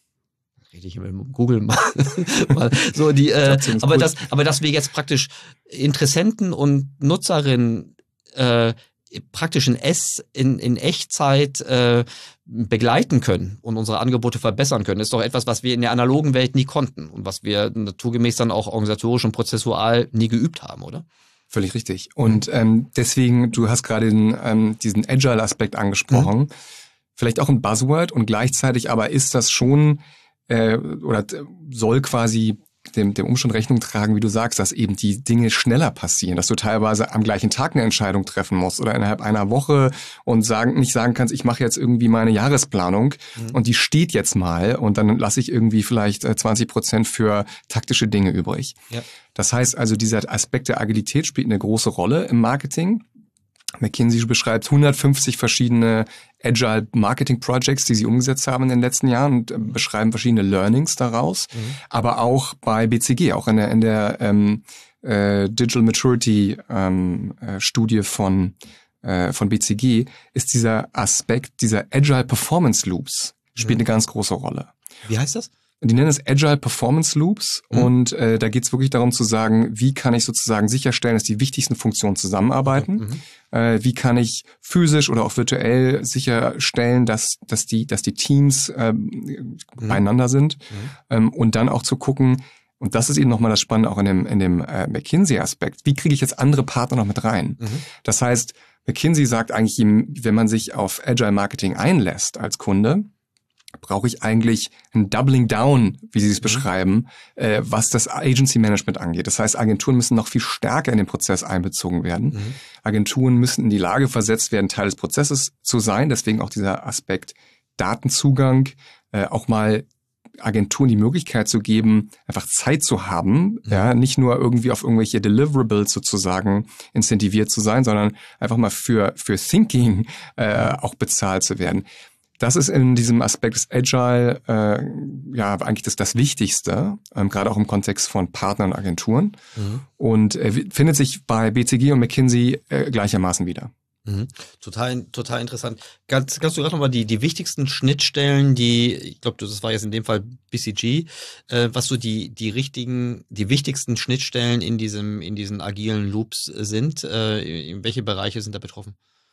rede ich mit Google mal, mal so die, äh, aber gut. das, aber dass wir jetzt praktisch Interessenten und Nutzerinnen äh, praktisch in S in, in Echtzeit äh, begleiten können und unsere Angebote verbessern können, ist doch etwas, was wir in der analogen Welt nie konnten und was wir naturgemäß dann auch organisatorisch und prozessual nie geübt haben, oder? Völlig richtig. Und ähm, deswegen, du hast gerade den, ähm, diesen Agile-Aspekt angesprochen, mhm. vielleicht auch ein Buzzword und gleichzeitig aber ist das schon äh, oder soll quasi dem, dem Umstand Rechnung tragen, wie du sagst, dass eben die Dinge schneller passieren, dass du teilweise am gleichen Tag eine Entscheidung treffen musst oder innerhalb einer Woche und sagen, nicht sagen kannst, ich mache jetzt irgendwie meine Jahresplanung mhm. und die steht jetzt mal und dann lasse ich irgendwie vielleicht zwanzig Prozent für taktische Dinge übrig. Ja. Das heißt also, dieser Aspekt der Agilität spielt eine große Rolle im Marketing. McKinsey beschreibt hundertfünfzig verschiedene Agile Marketing Projects, die sie umgesetzt haben in den letzten Jahren und äh, beschreiben verschiedene Learnings daraus. Mhm. Aber auch bei B C G, auch in der, in der ähm, äh, Digital Maturity ähm, äh, Studie von, äh, von B C G ist dieser Aspekt, dieser Agile Performance Loops spielt mhm. eine ganz große Rolle. Wie heißt das? Die nennen es Agile Performance Loops mhm. und äh, da geht es wirklich darum zu sagen, wie kann ich sozusagen sicherstellen, dass die wichtigsten Funktionen zusammenarbeiten, mhm. äh, wie kann ich physisch oder auch virtuell sicherstellen, dass dass die dass die Teams äh, mhm. beieinander sind mhm. ähm, und dann auch zu gucken, und das ist eben nochmal das Spannende auch in dem in dem äh, McKinsey-Aspekt, wie kriege ich jetzt andere Partner noch mit rein? Mhm. Das heißt, McKinsey sagt eigentlich, wenn man sich auf Agile Marketing einlässt als Kunde, brauche ich eigentlich ein Doubling Down, wie Sie es mhm. beschreiben, äh, was das Agency Management angeht. Das heißt, Agenturen müssen noch viel stärker in den Prozess einbezogen werden. Mhm. Agenturen müssen in die Lage versetzt werden, Teil des Prozesses zu sein. Deswegen auch dieser Aspekt Datenzugang, äh, auch mal Agenturen die Möglichkeit zu geben, einfach Zeit zu haben, mhm. ja, nicht nur irgendwie auf irgendwelche Deliverables sozusagen incentiviert zu sein, sondern einfach mal für für Thinking äh, auch bezahlt zu werden. Das ist in diesem Aspekt des Agile äh, ja eigentlich das, das Wichtigste, ähm, gerade auch im Kontext von Partnern und Agenturen. Mhm. Und äh, findet sich bei B C G und McKinsey äh, gleichermaßen wieder. Mhm. Total, total interessant. Kannst, kannst du gerade nochmal die, die wichtigsten Schnittstellen, die, ich glaube, das war jetzt in dem Fall B C G, äh, was so die, die richtigen, die wichtigsten Schnittstellen in diesem, in diesen agilen Loops sind, äh, in welche Bereiche sind da betroffen?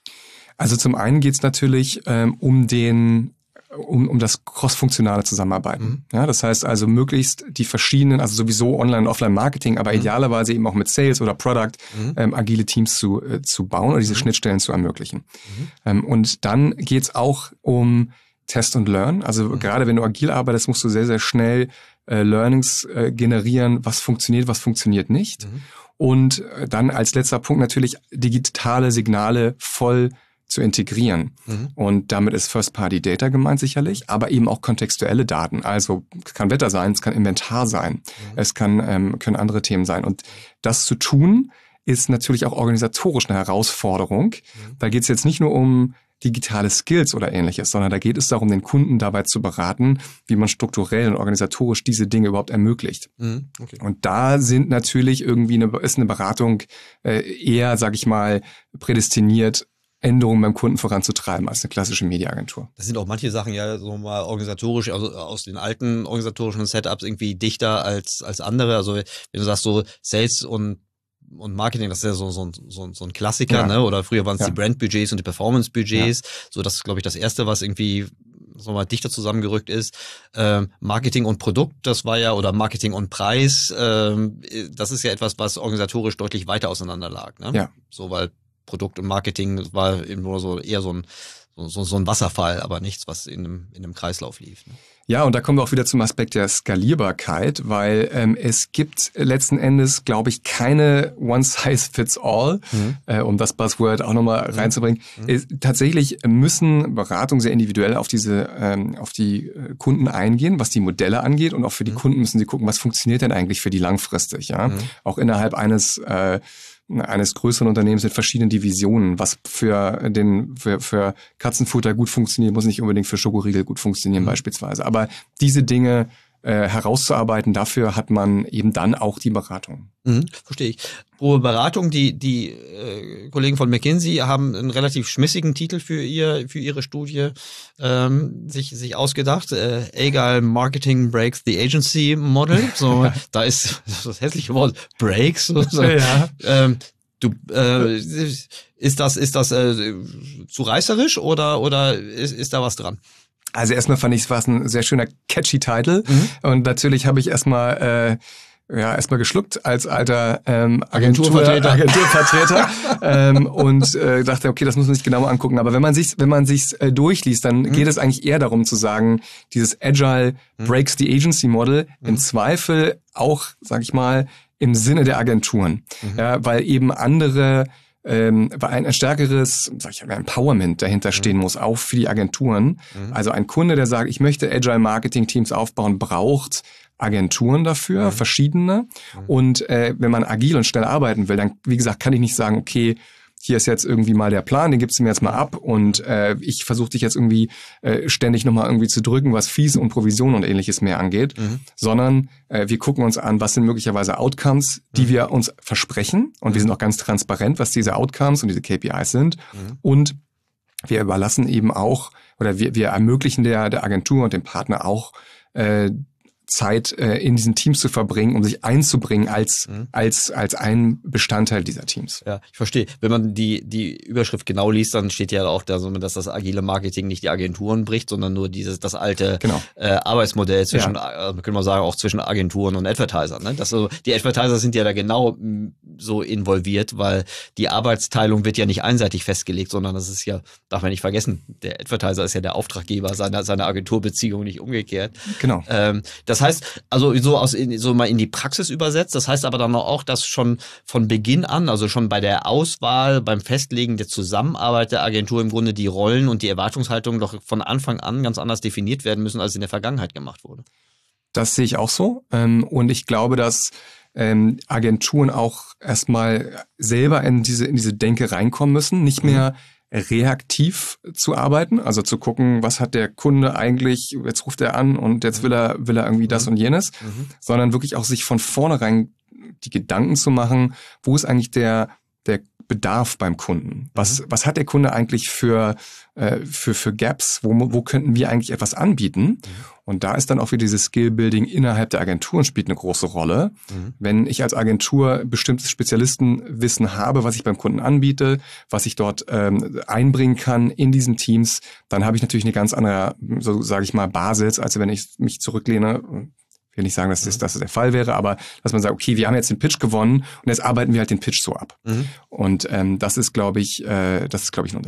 Also zum einen geht es natürlich ähm, um den um, um das cross-funktionale Zusammenarbeiten. Mhm. Ja, das heißt also möglichst die verschiedenen, also sowieso Online- und Offline-Marketing, aber mhm. idealerweise eben auch mit Sales oder Product mhm. ähm, agile Teams zu äh, zu bauen oder diese mhm. Schnittstellen zu ermöglichen. Mhm. Ähm, und dann geht es auch um Test und Learn. Also Mhm. gerade wenn du agil arbeitest, musst du sehr, sehr schnell äh, Learnings äh, generieren, was funktioniert, was funktioniert nicht. Mhm. Und äh, dann als letzter Punkt natürlich digitale Signale voll zu integrieren. Mhm. Und damit ist First-Party-Data gemeint sicherlich, aber eben auch kontextuelle Daten. Also es kann Wetter sein, es kann Inventar sein, Mhm. es kann ähm, können andere Themen sein. Und das zu tun, ist natürlich auch organisatorisch eine Herausforderung. Mhm. Da geht es jetzt nicht nur um digitale Skills oder ähnliches, sondern da geht es darum, den Kunden dabei zu beraten, wie man strukturell und organisatorisch diese Dinge überhaupt ermöglicht. Mhm. Okay. Und da sind natürlich irgendwie eine, ist eine Beratung äh, eher, sag ich mal, prädestiniert, Änderungen beim Kunden voranzutreiben als eine klassische Mediaagentur. Das sind auch manche Sachen ja so mal organisatorisch, also aus den alten organisatorischen Setups irgendwie dichter als als andere. Also wenn du sagst so Sales und und Marketing, das ist ja so so ein, so ein, so ein Klassiker, Ja. ne? Oder früher waren es Ja. die Brandbudgets und die Performance-Budgets. So, das ist, glaube ich, das Erste, was irgendwie so mal dichter zusammengerückt ist. Ähm, Marketing und Produkt, das war ja, oder Marketing und Preis, ähm, das ist ja etwas, was organisatorisch deutlich weiter auseinander lag, ne? Ja. So, weil Produkt und Marketing war eben nur so eher so ein so, so ein Wasserfall, aber nichts, was in einem, in einem Kreislauf lief. Ne? Ja, und da kommen wir auch wieder zum Aspekt der Skalierbarkeit, weil ähm, es gibt letzten Endes, glaube ich, keine One-Size-Fits-All, Mhm. äh, um das Buzzword auch nochmal Mhm. reinzubringen. Mhm. Es, tatsächlich müssen Beratungen sehr individuell auf diese, ähm, auf die äh, Kunden eingehen, was die Modelle angeht, und auch für die Mhm. Kunden müssen sie gucken, was funktioniert denn eigentlich für die langfristig, ja? Mhm. Auch innerhalb eines äh, eines größeren Unternehmens mit verschiedenen Divisionen. Was für den für, für Katzenfutter gut funktioniert, muss nicht unbedingt für Schokoriegel gut funktionieren Mhm. beispielsweise. Aber diese Dinge äh, herauszuarbeiten, dafür hat man eben dann auch die Beratung. Mhm, verstehe ich. Pro Beratung, die die äh, Kollegen von McKinsey haben einen relativ schmissigen Titel für ihr für ihre Studie ähm, sich sich ausgedacht. Äh, Agile Marketing Breaks the Agency Model. So, da ist das hässliche Wort Breaks. So, so. Ja. Ähm, du äh, ist das ist das äh, zu reißerisch oder oder ist, ist da was dran? Also erstmal fand ich, es war ein sehr schöner catchy Titel. Mhm. Und natürlich habe ich erstmal äh, ja, erstmal geschluckt als alter ähm, Agentur, Agenturvertreter. Agenturvertreter ähm, und äh, dachte, okay, das muss man sich genauer angucken. Aber wenn man sich, wenn man sich äh, durchliest, dann Mhm. geht es eigentlich eher darum zu sagen, dieses Agile Mhm. breaks the agency Model Mhm. im Zweifel auch, sag ich mal, im Sinne der Agenturen, Mhm. ja, weil eben andere ähm, weil ein, ein stärkeres, sag ich mal, Empowerment dahinter stehen muss, auch für die Agenturen. Mhm. Also ein Kunde, der sagt, ich möchte Agile Marketing Teams aufbauen, braucht Agenturen dafür, Mhm. verschiedene. Mhm. Und äh, wenn man agil und schnell arbeiten will, dann, wie gesagt, kann ich nicht sagen, okay, hier ist jetzt irgendwie mal der Plan, den gibst du mir jetzt mal ab und äh, ich versuche dich jetzt irgendwie äh, ständig nochmal irgendwie zu drücken, was Fees und Provisionen und ähnliches mehr angeht, Mhm. sondern äh, wir gucken uns an, was sind möglicherweise Outcomes, die Mhm. wir uns versprechen, und wir sind auch ganz transparent, was diese Outcomes und diese K P Is sind, Mhm. und wir überlassen eben auch, oder wir, wir ermöglichen der, der Agentur und dem Partner auch äh, Zeit äh, in diesen Teams zu verbringen, um sich einzubringen als Mhm. als als ein Bestandteil dieser Teams. Ja, ich verstehe. Wenn man die die Überschrift genau liest, dann steht ja auch da, so, dass das agile Marketing nicht die Agenturen bricht, sondern nur dieses das alte Genau. äh, Arbeitsmodell zwischen, ja. äh, können wir sagen, auch zwischen Agenturen und Advertisern. Ne? Das so, die Advertiser sind ja da genau m, so involviert, weil die Arbeitsteilung wird ja nicht einseitig festgelegt, sondern das ist ja, darf man nicht vergessen, der Advertiser ist ja der Auftraggeber seiner seiner Agenturbeziehung, nicht umgekehrt. Genau. Ähm, das heißt, also so aus in, so mal in die Praxis übersetzt, das heißt aber dann auch, dass schon von Beginn an, also schon bei der Auswahl, beim Festlegen der Zusammenarbeit der Agentur im Grunde die Rollen und die Erwartungshaltung doch von Anfang an ganz anders definiert werden müssen, als in der Vergangenheit gemacht wurde. Das sehe ich auch so. Ähm, und ich glaube, dass ähm, Agenturen auch erstmal selber in diese in diese Denke reinkommen müssen, nicht mehr reaktiv zu arbeiten, also zu gucken, was hat der Kunde eigentlich, jetzt ruft er an und jetzt will er will er irgendwie das und jenes, Mhm. sondern wirklich auch sich von vornherein die Gedanken zu machen, wo ist eigentlich der der Bedarf beim Kunden? Was was hat der Kunde eigentlich für äh, für für Gaps? Wo wo könnten wir eigentlich etwas anbieten? Und da ist dann auch wieder dieses Skill-Building innerhalb der Agenturen spielt eine große Rolle. Mhm. Wenn ich als Agentur bestimmtes Spezialistenwissen habe, was ich beim Kunden anbiete, was ich dort ähm, einbringen kann in diesen Teams, dann habe ich natürlich eine ganz andere, so sage ich mal, Basis, als wenn ich mich zurücklehne. Ich will nicht sagen, dass das, dass das der Fall wäre, aber dass man sagt, okay, wir haben jetzt den Pitch gewonnen und jetzt arbeiten wir halt den Pitch so ab. Mhm. Und ähm, das ist, glaube ich, äh, das ist, glaube ich, ein Unterschied.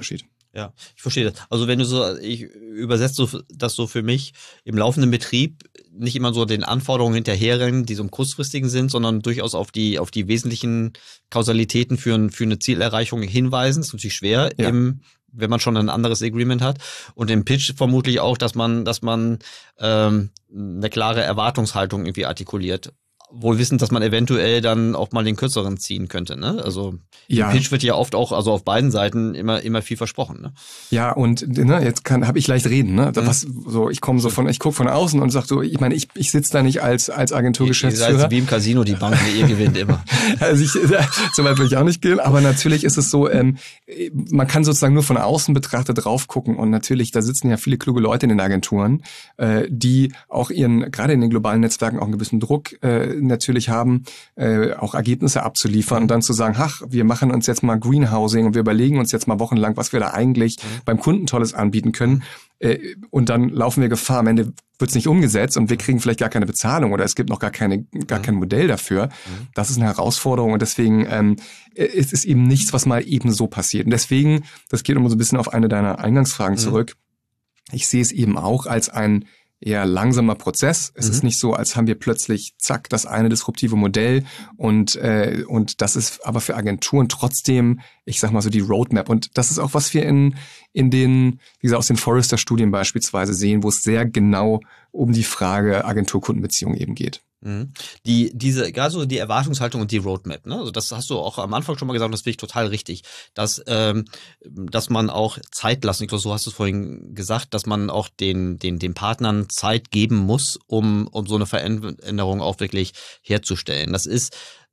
Ja, ich verstehe das. Also wenn du so, ich übersetze so, das so für mich, im laufenden Betrieb nicht immer so den Anforderungen hinterherrennen, die so im kurzfristigen sind, sondern durchaus auf die auf die wesentlichen Kausalitäten für, für eine Zielerreichung hinweisen. Das ist natürlich schwer, ja. im, wenn man schon ein anderes Agreement hat. Und im Pitch vermutlich auch, dass man, dass man ähm, eine klare Erwartungshaltung irgendwie artikuliert. Wohl wissend, dass man eventuell dann auch mal den kürzeren ziehen könnte, ne? Also ja. im Pitch wird ja oft auch, also auf beiden Seiten immer immer viel versprochen, ne? Ja, und ne, jetzt kann habe ich leicht reden, ne? Was so ich komme so von ich gucke von außen und sag so, ich meine, ich ich sitze da nicht als als Agenturgeschäftsführer. Ihr seid wie im Casino, die Bank, ihr gewinnt immer. Also ich so weit will ich auch nicht gehen, aber natürlich ist es so, ähm, man kann sozusagen nur von außen betrachtet drauf gucken und natürlich, da sitzen ja viele kluge Leute in den Agenturen, äh, die auch ihren gerade in den globalen Netzwerken auch einen gewissen Druck äh, natürlich haben, äh, auch Ergebnisse abzuliefern und dann zu sagen, ach, wir machen uns jetzt mal Greenhousing und wir überlegen uns jetzt mal wochenlang, was wir da eigentlich mhm. beim Kunden Tolles anbieten können. Äh, und dann laufen wir Gefahr, am Ende wird es nicht umgesetzt und wir kriegen vielleicht gar keine Bezahlung oder es gibt noch gar keine gar mhm. kein Modell dafür. Mhm. Das ist eine Herausforderung und deswegen ähm, es ist eben nichts, was mal eben so passiert. Und deswegen, das geht um so ein bisschen auf eine deiner Eingangsfragen mhm. zurück, ich sehe es eben auch als ein eher langsamer Prozess. Es mhm. ist nicht so, als haben wir plötzlich, zack, das eine disruptive Modell und äh, und das ist aber für Agenturen trotzdem, ich sag mal so die Roadmap. Und das ist auch, was wir in in den, wie gesagt, aus den Forrester-Studien beispielsweise sehen, wo es sehr genau um die Frage Agentur-Kundenbeziehung eben geht. Mhm. Die, diese, gerade so die Erwartungshaltung und die Roadmap, ne? Also das hast du auch am Anfang schon mal gesagt, und das finde ich total richtig, dass, ähm, dass man auch Zeit lassen, ich glaube, so hast du es vorhin gesagt, dass man auch den, den, den Partnern Zeit geben muss, um, um so eine Veränderung auch wirklich herzustellen. Das ist,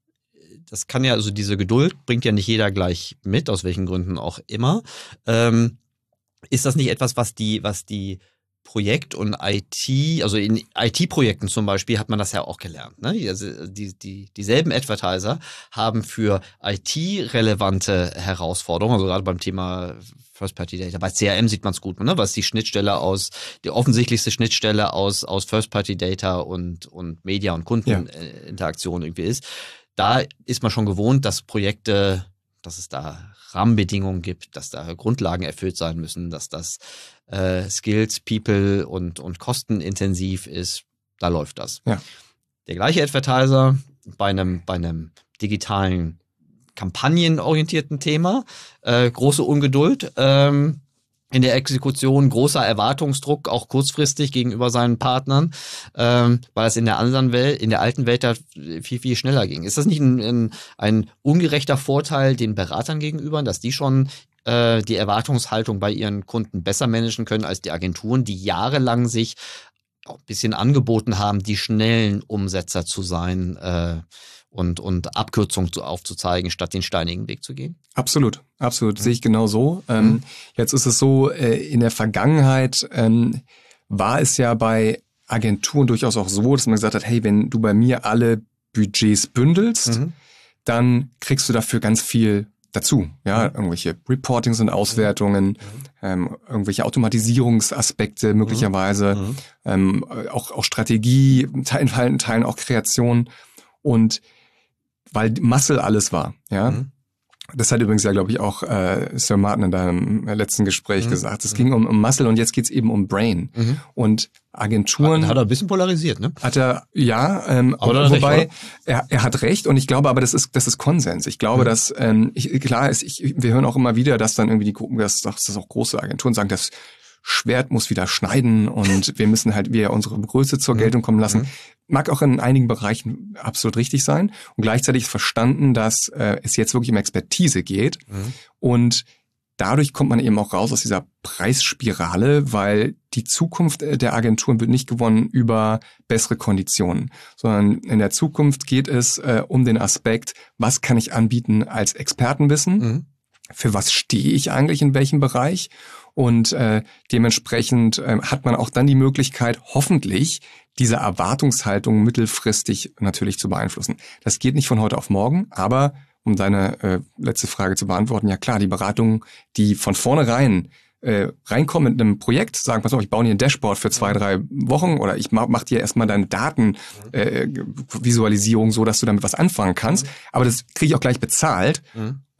das kann ja, also diese Geduld bringt ja nicht jeder gleich mit, aus welchen Gründen auch immer. Ähm, ist das nicht etwas, was die, was die Projekt und I T, also in I T-Projekten zum Beispiel hat man das ja auch gelernt. Ne? Also die, die, dieselben Advertiser haben für I T-relevante Herausforderungen, also gerade beim Thema First-Party-Data. Bei C R M sieht man es gut, ne? Was die Schnittstelle aus, die offensichtlichste Schnittstelle aus, aus First-Party-Data und, und Media- und Kundeninteraktion ja. irgendwie ist. Da ist man schon gewohnt, dass Projekte, dass es da Rahmenbedingungen gibt, dass da Grundlagen erfüllt sein müssen, dass das äh, Skills, People und, und kostenintensiv ist. Da läuft das. Ja. Der gleiche Advertiser bei einem, bei einem digitalen, kampagnenorientierten Thema, äh, große Ungeduld, ähm, in der Exekution, großer Erwartungsdruck, auch kurzfristig gegenüber seinen Partnern, ähm, weil es in der anderen Welt, in der alten Welt da viel, viel schneller ging. Ist das nicht ein, ein, ein ungerechter Vorteil den Beratern gegenüber, dass die schon äh, die Erwartungshaltung bei ihren Kunden besser managen können als die Agenturen, die jahrelang sich auch ein bisschen angeboten haben, die schnellen Umsetzer zu sein, äh, und, und Abkürzungen aufzuzeigen, statt den steinigen Weg zu gehen? Absolut, absolut. Mhm. Sehe ich genau so. Mhm. Ähm, jetzt ist es so, äh, in der Vergangenheit ähm, war es ja bei Agenturen durchaus auch so, dass man gesagt hat, hey, wenn du bei mir alle Budgets bündelst, mhm. dann kriegst du dafür ganz viel dazu. Ja, mhm. irgendwelche Reportings und Auswertungen, mhm. ähm, irgendwelche Automatisierungsaspekte möglicherweise, mhm. ähm, auch, auch Strategie, in Teilen, Teilen auch Kreation und weil Muscle alles war, ja. Mhm. Das hat übrigens ja, glaube ich, auch äh, Sir Martin in deinem letzten Gespräch mhm. gesagt. Es mhm. ging um, um Muscle und jetzt geht's eben um Brain. Mhm. Und Agenturen... Hat, hat er ein bisschen polarisiert, ne? Hat er, ja. Ähm, aber wobei, recht, er, er hat recht und ich glaube aber, das ist das ist Konsens. Ich glaube, mhm. dass, ähm, ich, klar ist, ich, wir hören auch immer wieder, dass dann irgendwie die Gruppen, dass, dass auch große Agenturen sagen, das Schwert muss wieder schneiden und wir müssen halt wieder unsere Größe zur Geltung kommen lassen. Mhm. Mag auch in einigen Bereichen absolut richtig sein und gleichzeitig verstanden, dass äh, es jetzt wirklich um Expertise geht mhm. und dadurch kommt man eben auch raus aus dieser Preisspirale, weil die Zukunft der Agenturen wird nicht gewonnen über bessere Konditionen, sondern in der Zukunft geht es äh, um den Aspekt, was kann ich anbieten als Expertenwissen, mhm. für was stehe ich eigentlich in welchem Bereich und äh, dementsprechend äh, hat man auch dann die Möglichkeit, hoffentlich diese Erwartungshaltung mittelfristig natürlich zu beeinflussen. Das geht nicht von heute auf morgen, aber um deine äh, letzte Frage zu beantworten, ja klar, die Beratungen, die von vornherein äh, reinkommen mit einem Projekt, sagen, pass auf, ich baue dir ein Dashboard für zwei, drei Wochen oder ich mach, mach dir erstmal deine Datenvisualisierung äh, so, dass du damit was anfangen kannst, aber das kriege ich auch gleich bezahlt. Mhm. Und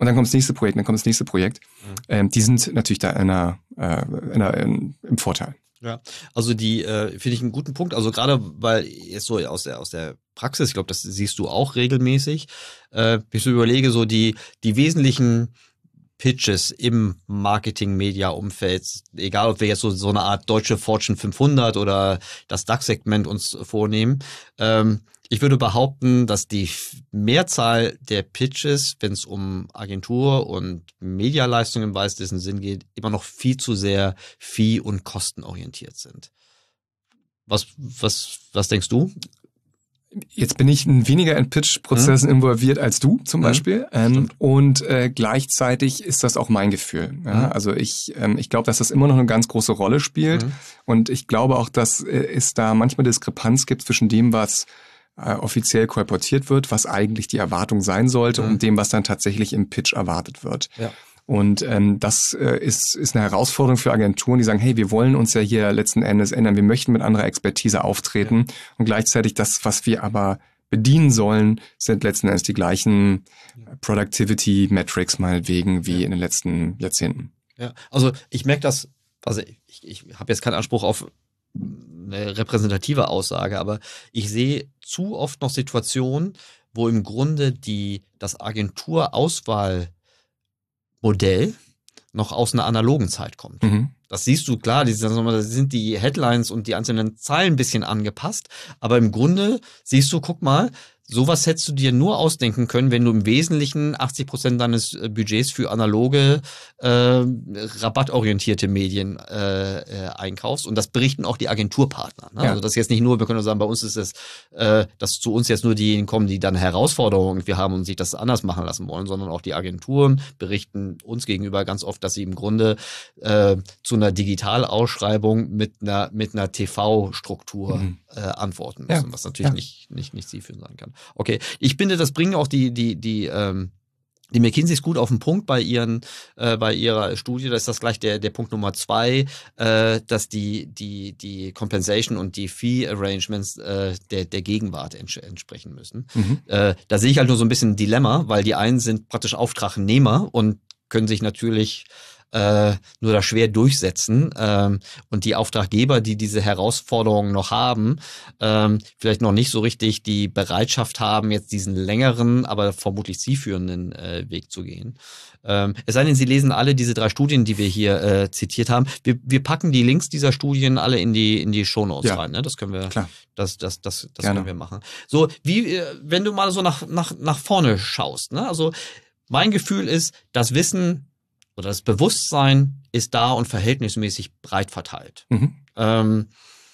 und dann kommt das nächste Projekt, dann kommt das nächste Projekt. Mhm. Ähm, die sind natürlich da in einer, äh, in einer, in, im Vorteil. Ja, also die äh, finde ich einen guten Punkt. Also gerade weil jetzt so aus der aus der Praxis, ich glaube, das siehst du auch regelmäßig. Äh, wenn ich so überlege, so die die wesentlichen Pitches im Marketing-Media-Umfeld, egal ob wir jetzt so so eine Art deutsche Fortune fünfhundert oder das DAX-Segment uns vornehmen. Ähm, Ich würde behaupten, dass die Mehrzahl der Pitches, wenn es um Agentur und Medialeistungen im weitesten Sinn geht, immer noch viel zu sehr fee- und kostenorientiert sind. Was, was, was denkst du? Jetzt bin ich weniger in Pitch-Prozessen mhm. involviert als du zum Beispiel. Mhm, ähm, und äh, gleichzeitig ist das auch mein Gefühl. Ja? Mhm. Also ich, ähm, ich glaube, dass das immer noch eine ganz große Rolle spielt. Mhm. Und ich glaube auch, dass äh, es da manchmal Diskrepanz gibt zwischen dem, was äh, offiziell kolportiert wird, was eigentlich die Erwartung sein sollte, mhm. und dem, was dann tatsächlich im Pitch erwartet wird. Ja. Und ähm, das äh, ist, ist eine Herausforderung für Agenturen, die sagen, hey, wir wollen uns ja hier letzten Endes ändern, wir möchten mit anderer Expertise auftreten, ja. und gleichzeitig das, was wir aber bedienen sollen, sind letzten Endes die gleichen ja. Productivity-Metrics meinetwegen wie ja. in den letzten Jahrzehnten. Ja, also ich merke das, also ich, ich habe jetzt keinen Anspruch auf eine repräsentative Aussage, aber ich sehe zu oft noch Situationen, wo im Grunde die das Agenturauswahl Modell noch aus einer analogen Zeit kommt. Mhm. Das siehst du klar, die, da sind die Headlines und die einzelnen Zeilen ein bisschen angepasst, aber im Grunde siehst du, guck mal, sowas hättest du dir nur ausdenken können, wenn du im Wesentlichen achtzig Prozent deines Budgets für analoge, äh, rabattorientierte Medien äh, äh, einkaufst. Und das berichten auch die Agenturpartner. Ne? Ja. Also das ist jetzt nicht nur, wir können nur sagen, bei uns ist es, äh, dass zu uns jetzt nur diejenigen kommen, die dann Herausforderungen irgendwie haben und sich das anders machen lassen wollen, sondern auch die Agenturen berichten uns gegenüber ganz oft, dass sie im Grunde äh, zu einer Digitalausschreibung mit einer mit einer T V-Struktur mhm. äh, antworten müssen, ja. was natürlich ja. nicht nicht nicht zielführend sein kann. Okay, ich finde, das bringen auch die die die ähm, die McKinseys gut auf den Punkt bei ihren äh, bei ihrer Studie. Da ist das gleich der der Punkt Nummer zwei, äh, dass die die die Compensation und die Fee Arrangements äh, der der Gegenwart ents- entsprechen müssen. Mhm. Äh, da sehe ich halt nur so ein bisschen ein Dilemma, weil die einen sind praktisch Auftragnehmer und können sich natürlich Äh, nur da schwer durchsetzen, ähm, und die Auftraggeber, die diese Herausforderungen noch haben, ähm, vielleicht noch nicht so richtig die Bereitschaft haben, jetzt diesen längeren, aber vermutlich zielführenden äh, Weg zu gehen. Ähm, es sei denn, Sie lesen alle diese drei Studien, die wir hier äh, zitiert haben. Wir, wir packen die Links dieser Studien alle in die in die Shownotes ja. rein. Ne? Das können wir, Klar. das das das das können wir machen. So wie wenn du mal so nach nach nach vorne schaust. Ne? Also mein Gefühl ist, das Wissen oder das Bewusstsein ist da und verhältnismäßig breit verteilt. Mhm. Ähm,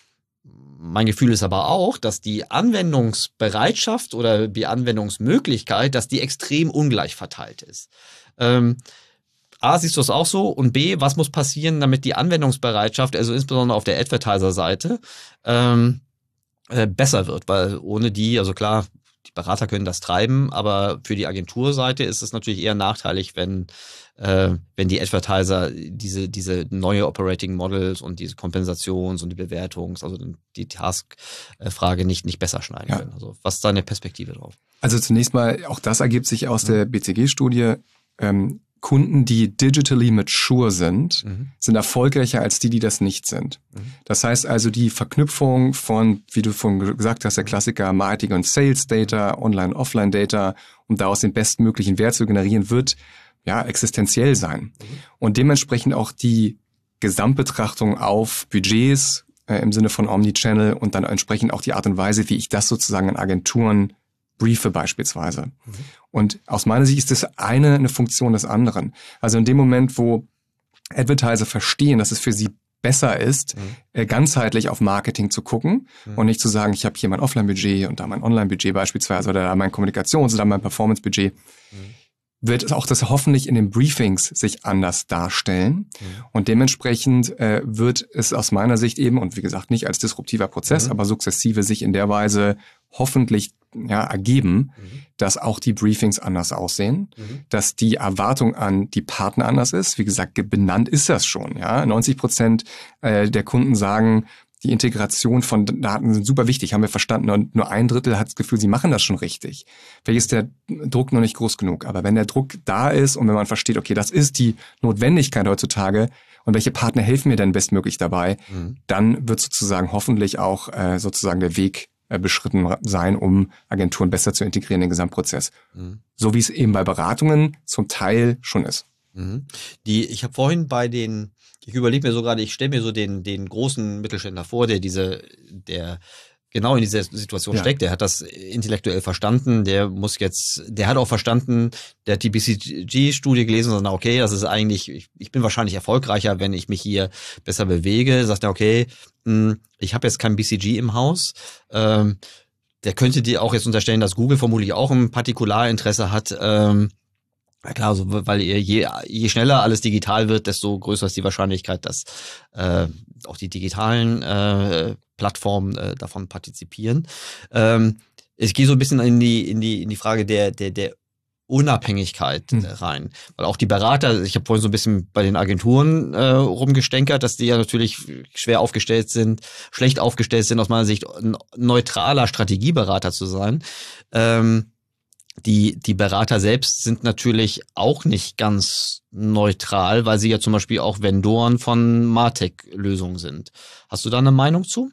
mein Gefühl ist aber auch, dass die Anwendungsbereitschaft oder die Anwendungsmöglichkeit, dass die extrem ungleich verteilt ist. Ähm, A, siehst du das auch so? Und B, was muss passieren, damit die Anwendungsbereitschaft, also insbesondere auf der Advertiser-Seite, ähm, äh, besser wird? Weil ohne die, also klar, die Berater können das treiben, aber für die Agenturseite ist es natürlich eher nachteilig, wenn äh, wenn die Advertiser diese diese neue Operating Models und diese Kompensations- und die Bewertungs-, also die Task-Frage nicht nicht besser schneiden ja. können. Also was ist deine Perspektive drauf? Also zunächst mal, auch das ergibt sich aus mhm. der B C G-Studie. Ähm, Kunden, die digitally mature sind, mhm. sind erfolgreicher als die, die das nicht sind. Mhm. Das heißt also, die Verknüpfung von, wie du vorhin gesagt hast, der Klassiker Marketing und Sales Data, Online- und Offline-Data, um daraus den bestmöglichen Wert zu generieren, wird ja existenziell sein. Mhm. Und dementsprechend auch die Gesamtbetrachtung auf Budgets äh, im Sinne von Omnichannel und dann entsprechend auch die Art und Weise, wie ich das sozusagen in Agenturen briefe beispielsweise. Mhm. Und aus meiner Sicht ist das eine eine Funktion des anderen. Also in dem Moment, wo Advertiser verstehen, dass es für sie besser ist, mhm. äh, ganzheitlich auf Marketing zu gucken mhm. und nicht zu sagen, ich habe hier mein Offline-Budget und da mein Online-Budget beispielsweise oder da mein Kommunikations- oder mein Performance-Budget, mhm. wird auch das hoffentlich in den Briefings sich anders darstellen. Mhm. Und dementsprechend äh, wird es aus meiner Sicht eben, und wie gesagt, nicht als disruptiver Prozess, mhm. aber sukzessive sich in der Weise hoffentlich ja, ergeben, mhm. dass auch die Briefings anders aussehen, mhm. dass die Erwartung an die Partner anders ist. Wie gesagt, benannt ist das schon. Ja, neunzig Prozent äh, der Kunden sagen, die Integration von Daten sind super wichtig, haben wir verstanden. Und nur ein Drittel hat das Gefühl, sie machen das schon richtig. Vielleicht ist der Druck noch nicht groß genug. Aber wenn der Druck da ist und wenn man versteht, okay, das ist die Notwendigkeit heutzutage und welche Partner helfen mir denn bestmöglich dabei, mhm. dann wird sozusagen hoffentlich auch äh, sozusagen der Weg äh, beschritten sein, um Agenturen besser zu integrieren in den Gesamtprozess. Mhm. So wie es eben bei Beratungen zum Teil schon ist. Mhm. Die, ich habe vorhin bei den Ich überlege mir so gerade, ich stelle mir so den, den großen Mittelständler vor, der diese, der genau in dieser Situation ja. steckt. Der hat das intellektuell verstanden. Der muss jetzt, der hat auch verstanden, der hat die B C G-Studie gelesen und sagt, okay, das ist eigentlich, ich, ich bin wahrscheinlich erfolgreicher, wenn ich mich hier besser bewege. Sagt er, okay, mh, ich habe jetzt kein B C G im Haus. Ähm, der könnte dir auch jetzt unterstellen, dass Google vermutlich auch ein Partikularinteresse hat. Ähm, Ja klar, also, weil je, je schneller alles digital wird, desto größer ist die Wahrscheinlichkeit, dass äh, auch die digitalen äh, Plattformen äh, davon partizipieren. Ähm, ich gehe so ein bisschen in die in die in die Frage der der der Unabhängigkeit hm. rein, weil auch die Berater, ich habe vorhin so ein bisschen bei den Agenturen äh, rumgestänkert, dass die ja natürlich schwer aufgestellt sind, schlecht aufgestellt sind aus meiner Sicht, ein neutraler Strategieberater zu sein. Ähm, Die, die Berater selbst sind natürlich auch nicht ganz neutral, weil sie ja zum Beispiel auch Vendoren von MarTech-Lösungen sind. Hast du da eine Meinung zu?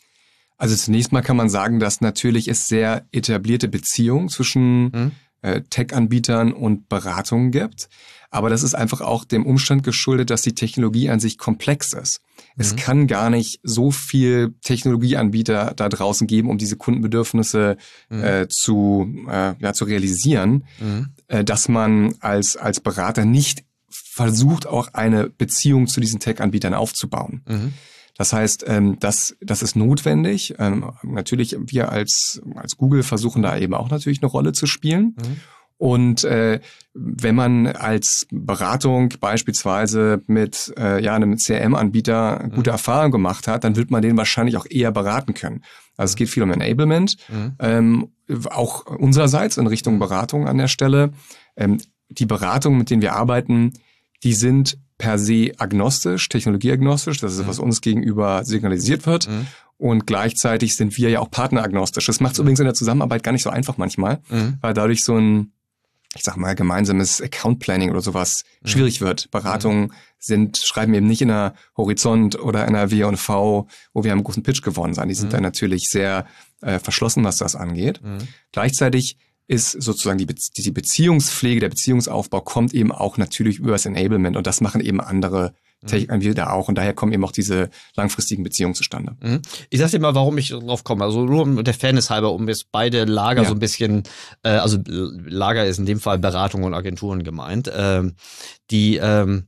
Also zunächst mal kann man sagen, dass natürlich es sehr etablierte Beziehungen zwischen hm. äh, Tech-Anbietern und Beratungen gibt. Aber das ist einfach auch dem Umstand geschuldet, dass die Technologie an sich komplex ist. Mhm. Es kann gar nicht so viel Technologieanbieter da draußen geben, um diese Kundenbedürfnisse mhm. äh, zu, äh, ja, zu realisieren, mhm. äh, dass man als, als Berater nicht versucht, auch eine Beziehung zu diesen Tech-Anbietern aufzubauen. Mhm. Das heißt, ähm, das, das ist notwendig. Ähm, natürlich, wir als, als Google versuchen da eben auch natürlich eine Rolle zu spielen. Mhm. Und äh, wenn man als Beratung beispielsweise mit äh, ja einem C R M-Anbieter gute mhm. Erfahrungen gemacht hat, dann wird man den wahrscheinlich auch eher beraten können. Also es geht viel um Enablement, mhm. ähm, auch unsererseits in Richtung Beratung an der Stelle. Ähm, die Beratungen, mit denen wir arbeiten, die sind per se agnostisch, technologieagnostisch. Das ist, mhm. was uns gegenüber signalisiert wird. Mhm. Und gleichzeitig sind wir ja auch partneragnostisch. Das macht es mhm. übrigens in der Zusammenarbeit gar nicht so einfach manchmal, mhm. weil dadurch so ein, ich sag mal, gemeinsames Account Planning oder sowas mhm. schwierig wird. Beratungen mhm. sind, schreiben eben nicht in einer Horizont oder in einer W und V, wo wir einen großen Pitch gewonnen sind. Die sind mhm. dann natürlich sehr äh, verschlossen, was das angeht. Mhm. Gleichzeitig ist sozusagen die, Be- die Beziehungspflege, der Beziehungsaufbau kommt eben auch natürlich über das Enablement und das machen eben andere Tech-Anbieter auch und daher kommen eben auch diese langfristigen Beziehungen zustande. Ich sag dir mal, warum ich drauf komme. Also nur um der Fairness halber, um jetzt beide Lager ja. so ein bisschen, äh, also Lager ist in dem Fall Beratung und Agenturen gemeint, ähm, die ähm,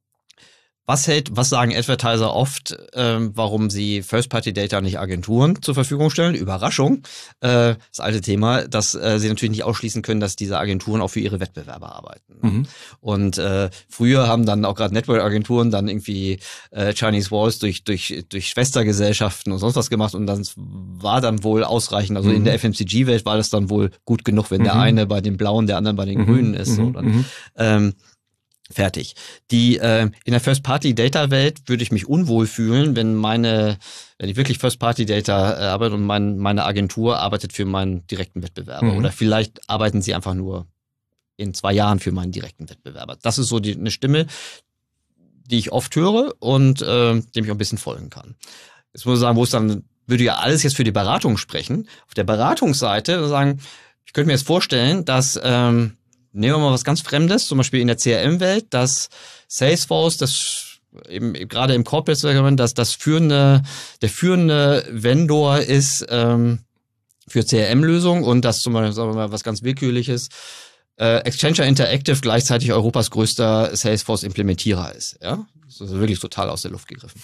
Was hält, was sagen Advertiser oft, ähm, warum sie First-Party-Data nicht Agenturen zur Verfügung stellen? Überraschung. Äh, das alte Thema, dass äh, sie natürlich nicht ausschließen können, dass diese Agenturen auch für ihre Wettbewerber arbeiten. Mhm. Und äh, früher haben dann auch gerade Network-Agenturen dann irgendwie äh, Chinese Walls durch durch durch Schwestergesellschaften und sonst was gemacht und das war dann wohl ausreichend. Also mhm. in der F M C G-Welt war das dann wohl gut genug, wenn mhm. der eine bei den Blauen, der andere bei den mhm. Grünen ist. So, dann, mhm. ähm, Fertig. Die äh, in der First-Party-Data-Welt würde ich mich unwohl fühlen, wenn meine, wenn ich wirklich First-Party-Data äh, arbeite und mein, meine Agentur arbeitet für meinen direkten Wettbewerber. Mhm. Oder vielleicht arbeiten sie einfach nur in zwei Jahren für meinen direkten Wettbewerber. Das ist so die, eine Stimme, die ich oft höre und äh, dem ich auch ein bisschen folgen kann. Jetzt muss ich sagen, wo es dann, würde ja alles jetzt für die Beratung sprechen. Auf der Beratungsseite sagen, ich könnte mir jetzt vorstellen, dass ähm, nehmen wir mal was ganz Fremdes, zum Beispiel in der C R M-Welt, dass Salesforce, das eben gerade im Corporate-Segment, dass das führende, der führende Vendor ist ähm, für C R M-Lösungen und dass zum Beispiel, sagen wir mal, was ganz Willkürliches, äh, Accenture Interactive gleichzeitig Europas größter Salesforce-Implementierer ist. Ja, das ist wirklich total aus der Luft gegriffen.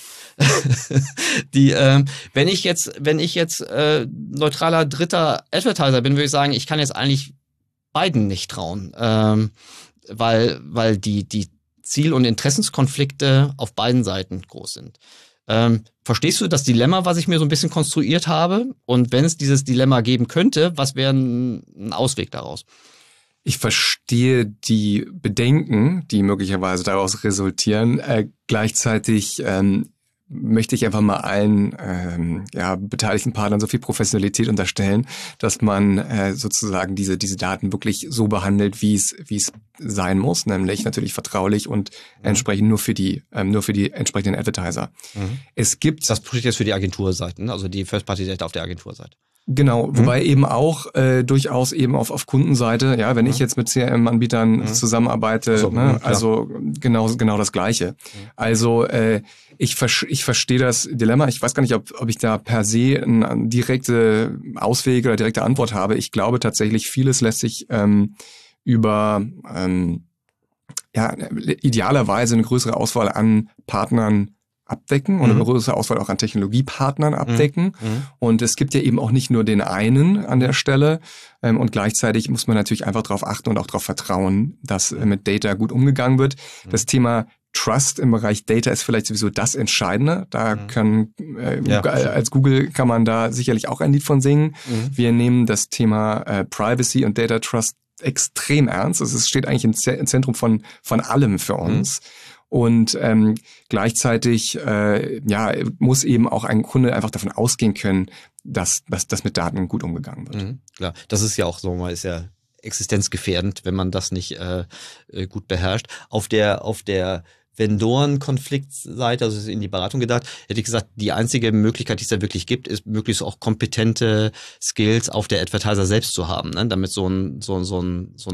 Die, ähm, wenn ich jetzt, wenn ich jetzt äh, neutraler dritter Advertiser bin, würde ich sagen, ich kann jetzt eigentlich beiden nicht trauen, ähm, weil weil die die Ziel- und Interessenskonflikte auf beiden Seiten groß sind. Ähm, verstehst du das Dilemma, was ich mir so ein bisschen konstruiert habe? Und wenn es dieses Dilemma geben könnte, was wäre ein, ein Ausweg daraus? Ich verstehe die Bedenken, die möglicherweise daraus resultieren. Äh, gleichzeitig ähm, möchte ich einfach mal allen ähm, ja, beteiligten Partnern so viel Professionalität unterstellen, dass man äh, sozusagen diese diese Daten wirklich so behandelt, wie es wie es sein muss, nämlich natürlich vertraulich und mhm. entsprechend nur für die ähm, nur für die entsprechenden Advertiser. Mhm. Es gibt das spricht jetzt für die Agenturseiten, also die First-Party-Data auf der Agenturseite. Genau, mhm. wobei eben auch äh, durchaus eben auf auf Kundenseite, ja, wenn mhm. ich jetzt mit C R M-Anbietern mhm. zusammenarbeite, so, ne, ja, also genau genau das Gleiche. Mhm. Also äh, ich vers- ich verstehe das Dilemma. Ich weiß gar nicht, ob ob ich da per se eine direkte Ausweg oder direkte Antwort habe. Ich glaube tatsächlich, vieles lässt sich ähm, über ähm, ja idealerweise eine größere Auswahl an Partnern abdecken und eine größere Auswahl auch an Technologiepartnern abdecken. Mhm. Und es gibt ja eben auch nicht nur den einen an der Stelle. Und gleichzeitig muss man natürlich einfach darauf achten und auch darauf vertrauen, dass mit Data gut umgegangen wird. Mhm. Das Thema Trust im Bereich Data ist vielleicht sowieso das Entscheidende. Da mhm. können, äh, ja, als Google kann man da sicherlich auch ein Lied von singen. Mhm. Wir nehmen das Thema äh, Privacy und Data Trust extrem ernst. Es steht eigentlich im Zentrum von, von allem für uns. Mhm. Und ähm, gleichzeitig äh, ja muss eben auch ein Kunde einfach davon ausgehen können, dass, dass, dass mit Daten gut umgegangen wird. Mhm, klar, das ist ja auch so, mal ist ja existenzgefährdend, wenn man das nicht äh, gut beherrscht. Auf der auf der Vendoren-Konfliktseite, also in die Beratung gedacht, hätte ich gesagt, die einzige Möglichkeit, die es da wirklich gibt, ist möglichst auch kompetente Skills auf der Advertiser selbst zu haben, ne? Damit so ein so, so ein so ein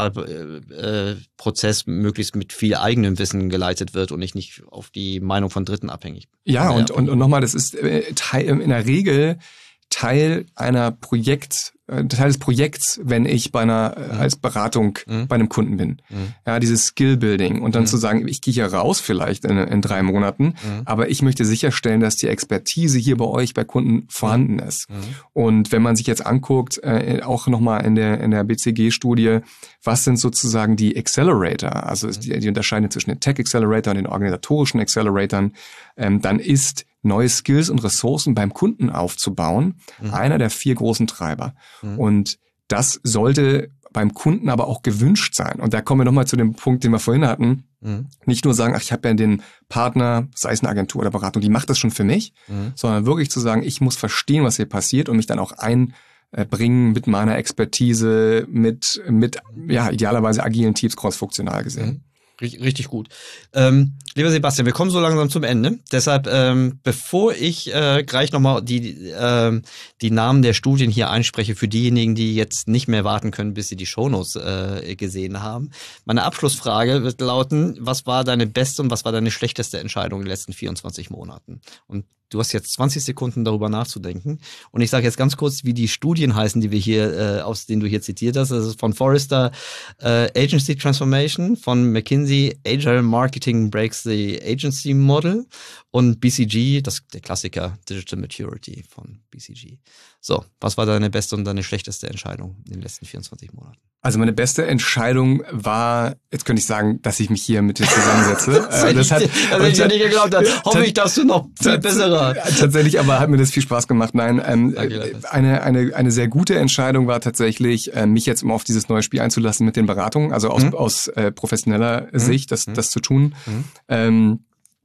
Auswahlprozess äh, möglichst mit viel eigenem Wissen geleitet wird und nicht nicht auf die Meinung von Dritten abhängig. Ja, und, und und nochmal, das ist äh, Teil, in der Regel Teil einer Projekt Teil des Projekts, wenn ich bei einer mhm. als Beratung mhm. bei einem Kunden bin. Mhm. Ja, dieses Skill-Building und dann mhm. zu sagen, ich gehe hier raus vielleicht in, in drei Monaten, mhm. aber ich möchte sicherstellen, dass die Expertise hier bei euch bei Kunden vorhanden ist. Mhm. Und wenn man sich jetzt anguckt, äh, auch nochmal in der in der B C G-Studie, was sind sozusagen die Accelerator, also mhm. die, die unterscheiden zwischen den Tech-Accelerator und den organisatorischen Acceleratoren, ähm, dann ist neue Skills und Ressourcen beim Kunden aufzubauen, mhm. einer der vier großen Treiber. Mhm. Und das sollte beim Kunden aber auch gewünscht sein. Und da kommen wir nochmal zu dem Punkt, den wir vorhin hatten. Mhm. Nicht nur sagen, ach, ich habe ja den Partner, sei es eine Agentur oder Beratung, die macht das schon für mich, mhm. sondern wirklich zu sagen, ich muss verstehen, was hier passiert und mich dann auch einbringen mit meiner Expertise, mit, mit ja idealerweise agilen Teams crossfunktional gesehen. Mhm. Richtig gut. Ähm, lieber Sebastian, wir kommen so langsam zum Ende. Deshalb, ähm, bevor ich äh, gleich nochmal die, äh, die Namen der Studien hier einspreche für diejenigen, die jetzt nicht mehr warten können, bis sie die Shownotes äh, gesehen haben. Meine Abschlussfrage wird lauten, was war deine beste und was war deine schlechteste Entscheidung in den letzten vierundzwanzig Monaten? Und du hast jetzt zwanzig Sekunden darüber nachzudenken. Und ich sage jetzt ganz kurz, wie die Studien heißen, die wir hier, äh, aus denen du hier zitiert hast. Das ist von Forrester äh, Agency Transformation, von McKinsey Agile Marketing Breaks the Agency Model und B C G, das der Klassiker Digital Maturity von B C G. So, was war deine beste und deine schlechteste Entscheidung in den letzten vierundzwanzig Monaten? Also meine beste Entscheidung war, jetzt könnte ich sagen, dass ich mich hier mit dir zusammensetze. das, das hat, also ich ja nicht geglaubt habe, hoffe ich, dass du noch viel besserer. Tatsächlich, aber hat mir das viel Spaß gemacht. Nein, ähm, okay, eine eine eine sehr gute Entscheidung war tatsächlich, äh, mich jetzt immer auf dieses neue Spiel einzulassen mit den Beratungen, also aus mhm. aus äh, professioneller mhm. Sicht, das mhm. das zu tun. Mhm. Ähm,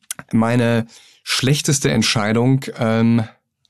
meine schlechteste Entscheidung ähm,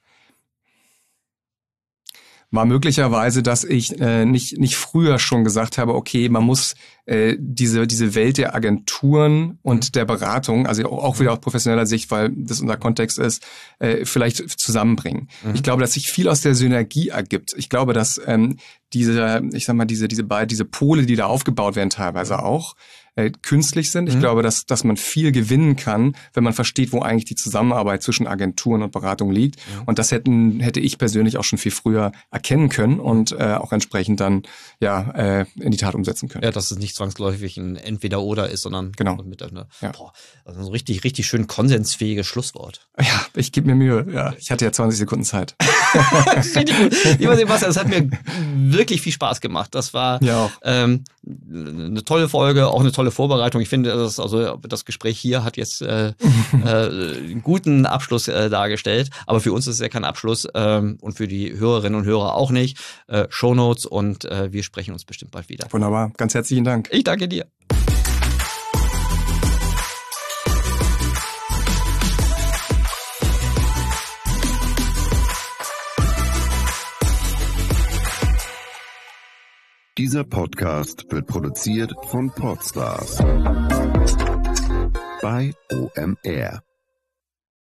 war möglicherweise, dass ich äh, nicht nicht früher schon gesagt habe, okay, man muss äh, diese diese Welt der Agenturen und der Beratung, also auch wieder aus professioneller Sicht, weil das unser Kontext ist, äh, vielleicht zusammenbringen. Mhm. Ich glaube, dass sich viel aus der Synergie ergibt. Ich glaube, dass ähm, diese, ich sag mal, diese diese beiden diese Pole, die da aufgebaut werden, teilweise auch äh, künstlich sind. Ich mhm. glaube, dass dass man viel gewinnen kann, wenn man versteht, wo eigentlich die Zusammenarbeit zwischen Agenturen und Beratung liegt. Mhm. Und das hätten hätte ich persönlich auch schon viel früher erkennen können und äh, auch entsprechend dann ja äh, in die Tat umsetzen können. Ja, dass es nicht zwangsläufig ein Entweder-Oder ist, sondern genau. mit einer, ja. boah, also ein richtig richtig schön konsensfähiges Schlusswort. Ja, ich gebe mir Mühe. Ja, ich hatte ja zwanzig Sekunden Zeit. Richtig gut. Lieber Sebastian, das hat mir wirklich viel Spaß gemacht. Das war ja auch. Ähm, eine tolle Folge, auch eine tolle Vorbereitung. Ich finde, das, also das Gespräch hier hat jetzt äh, äh, einen guten Abschluss äh, dargestellt. Aber für uns ist es ja kein Abschluss ähm, und für die Hörerinnen und Hörer auch nicht. Äh, Shownotes und äh, wir sprechen uns bestimmt bald wieder. Wunderbar. Ganz herzlichen Dank. Ich danke dir. Dieser Podcast wird produziert von Podstars bei O M R.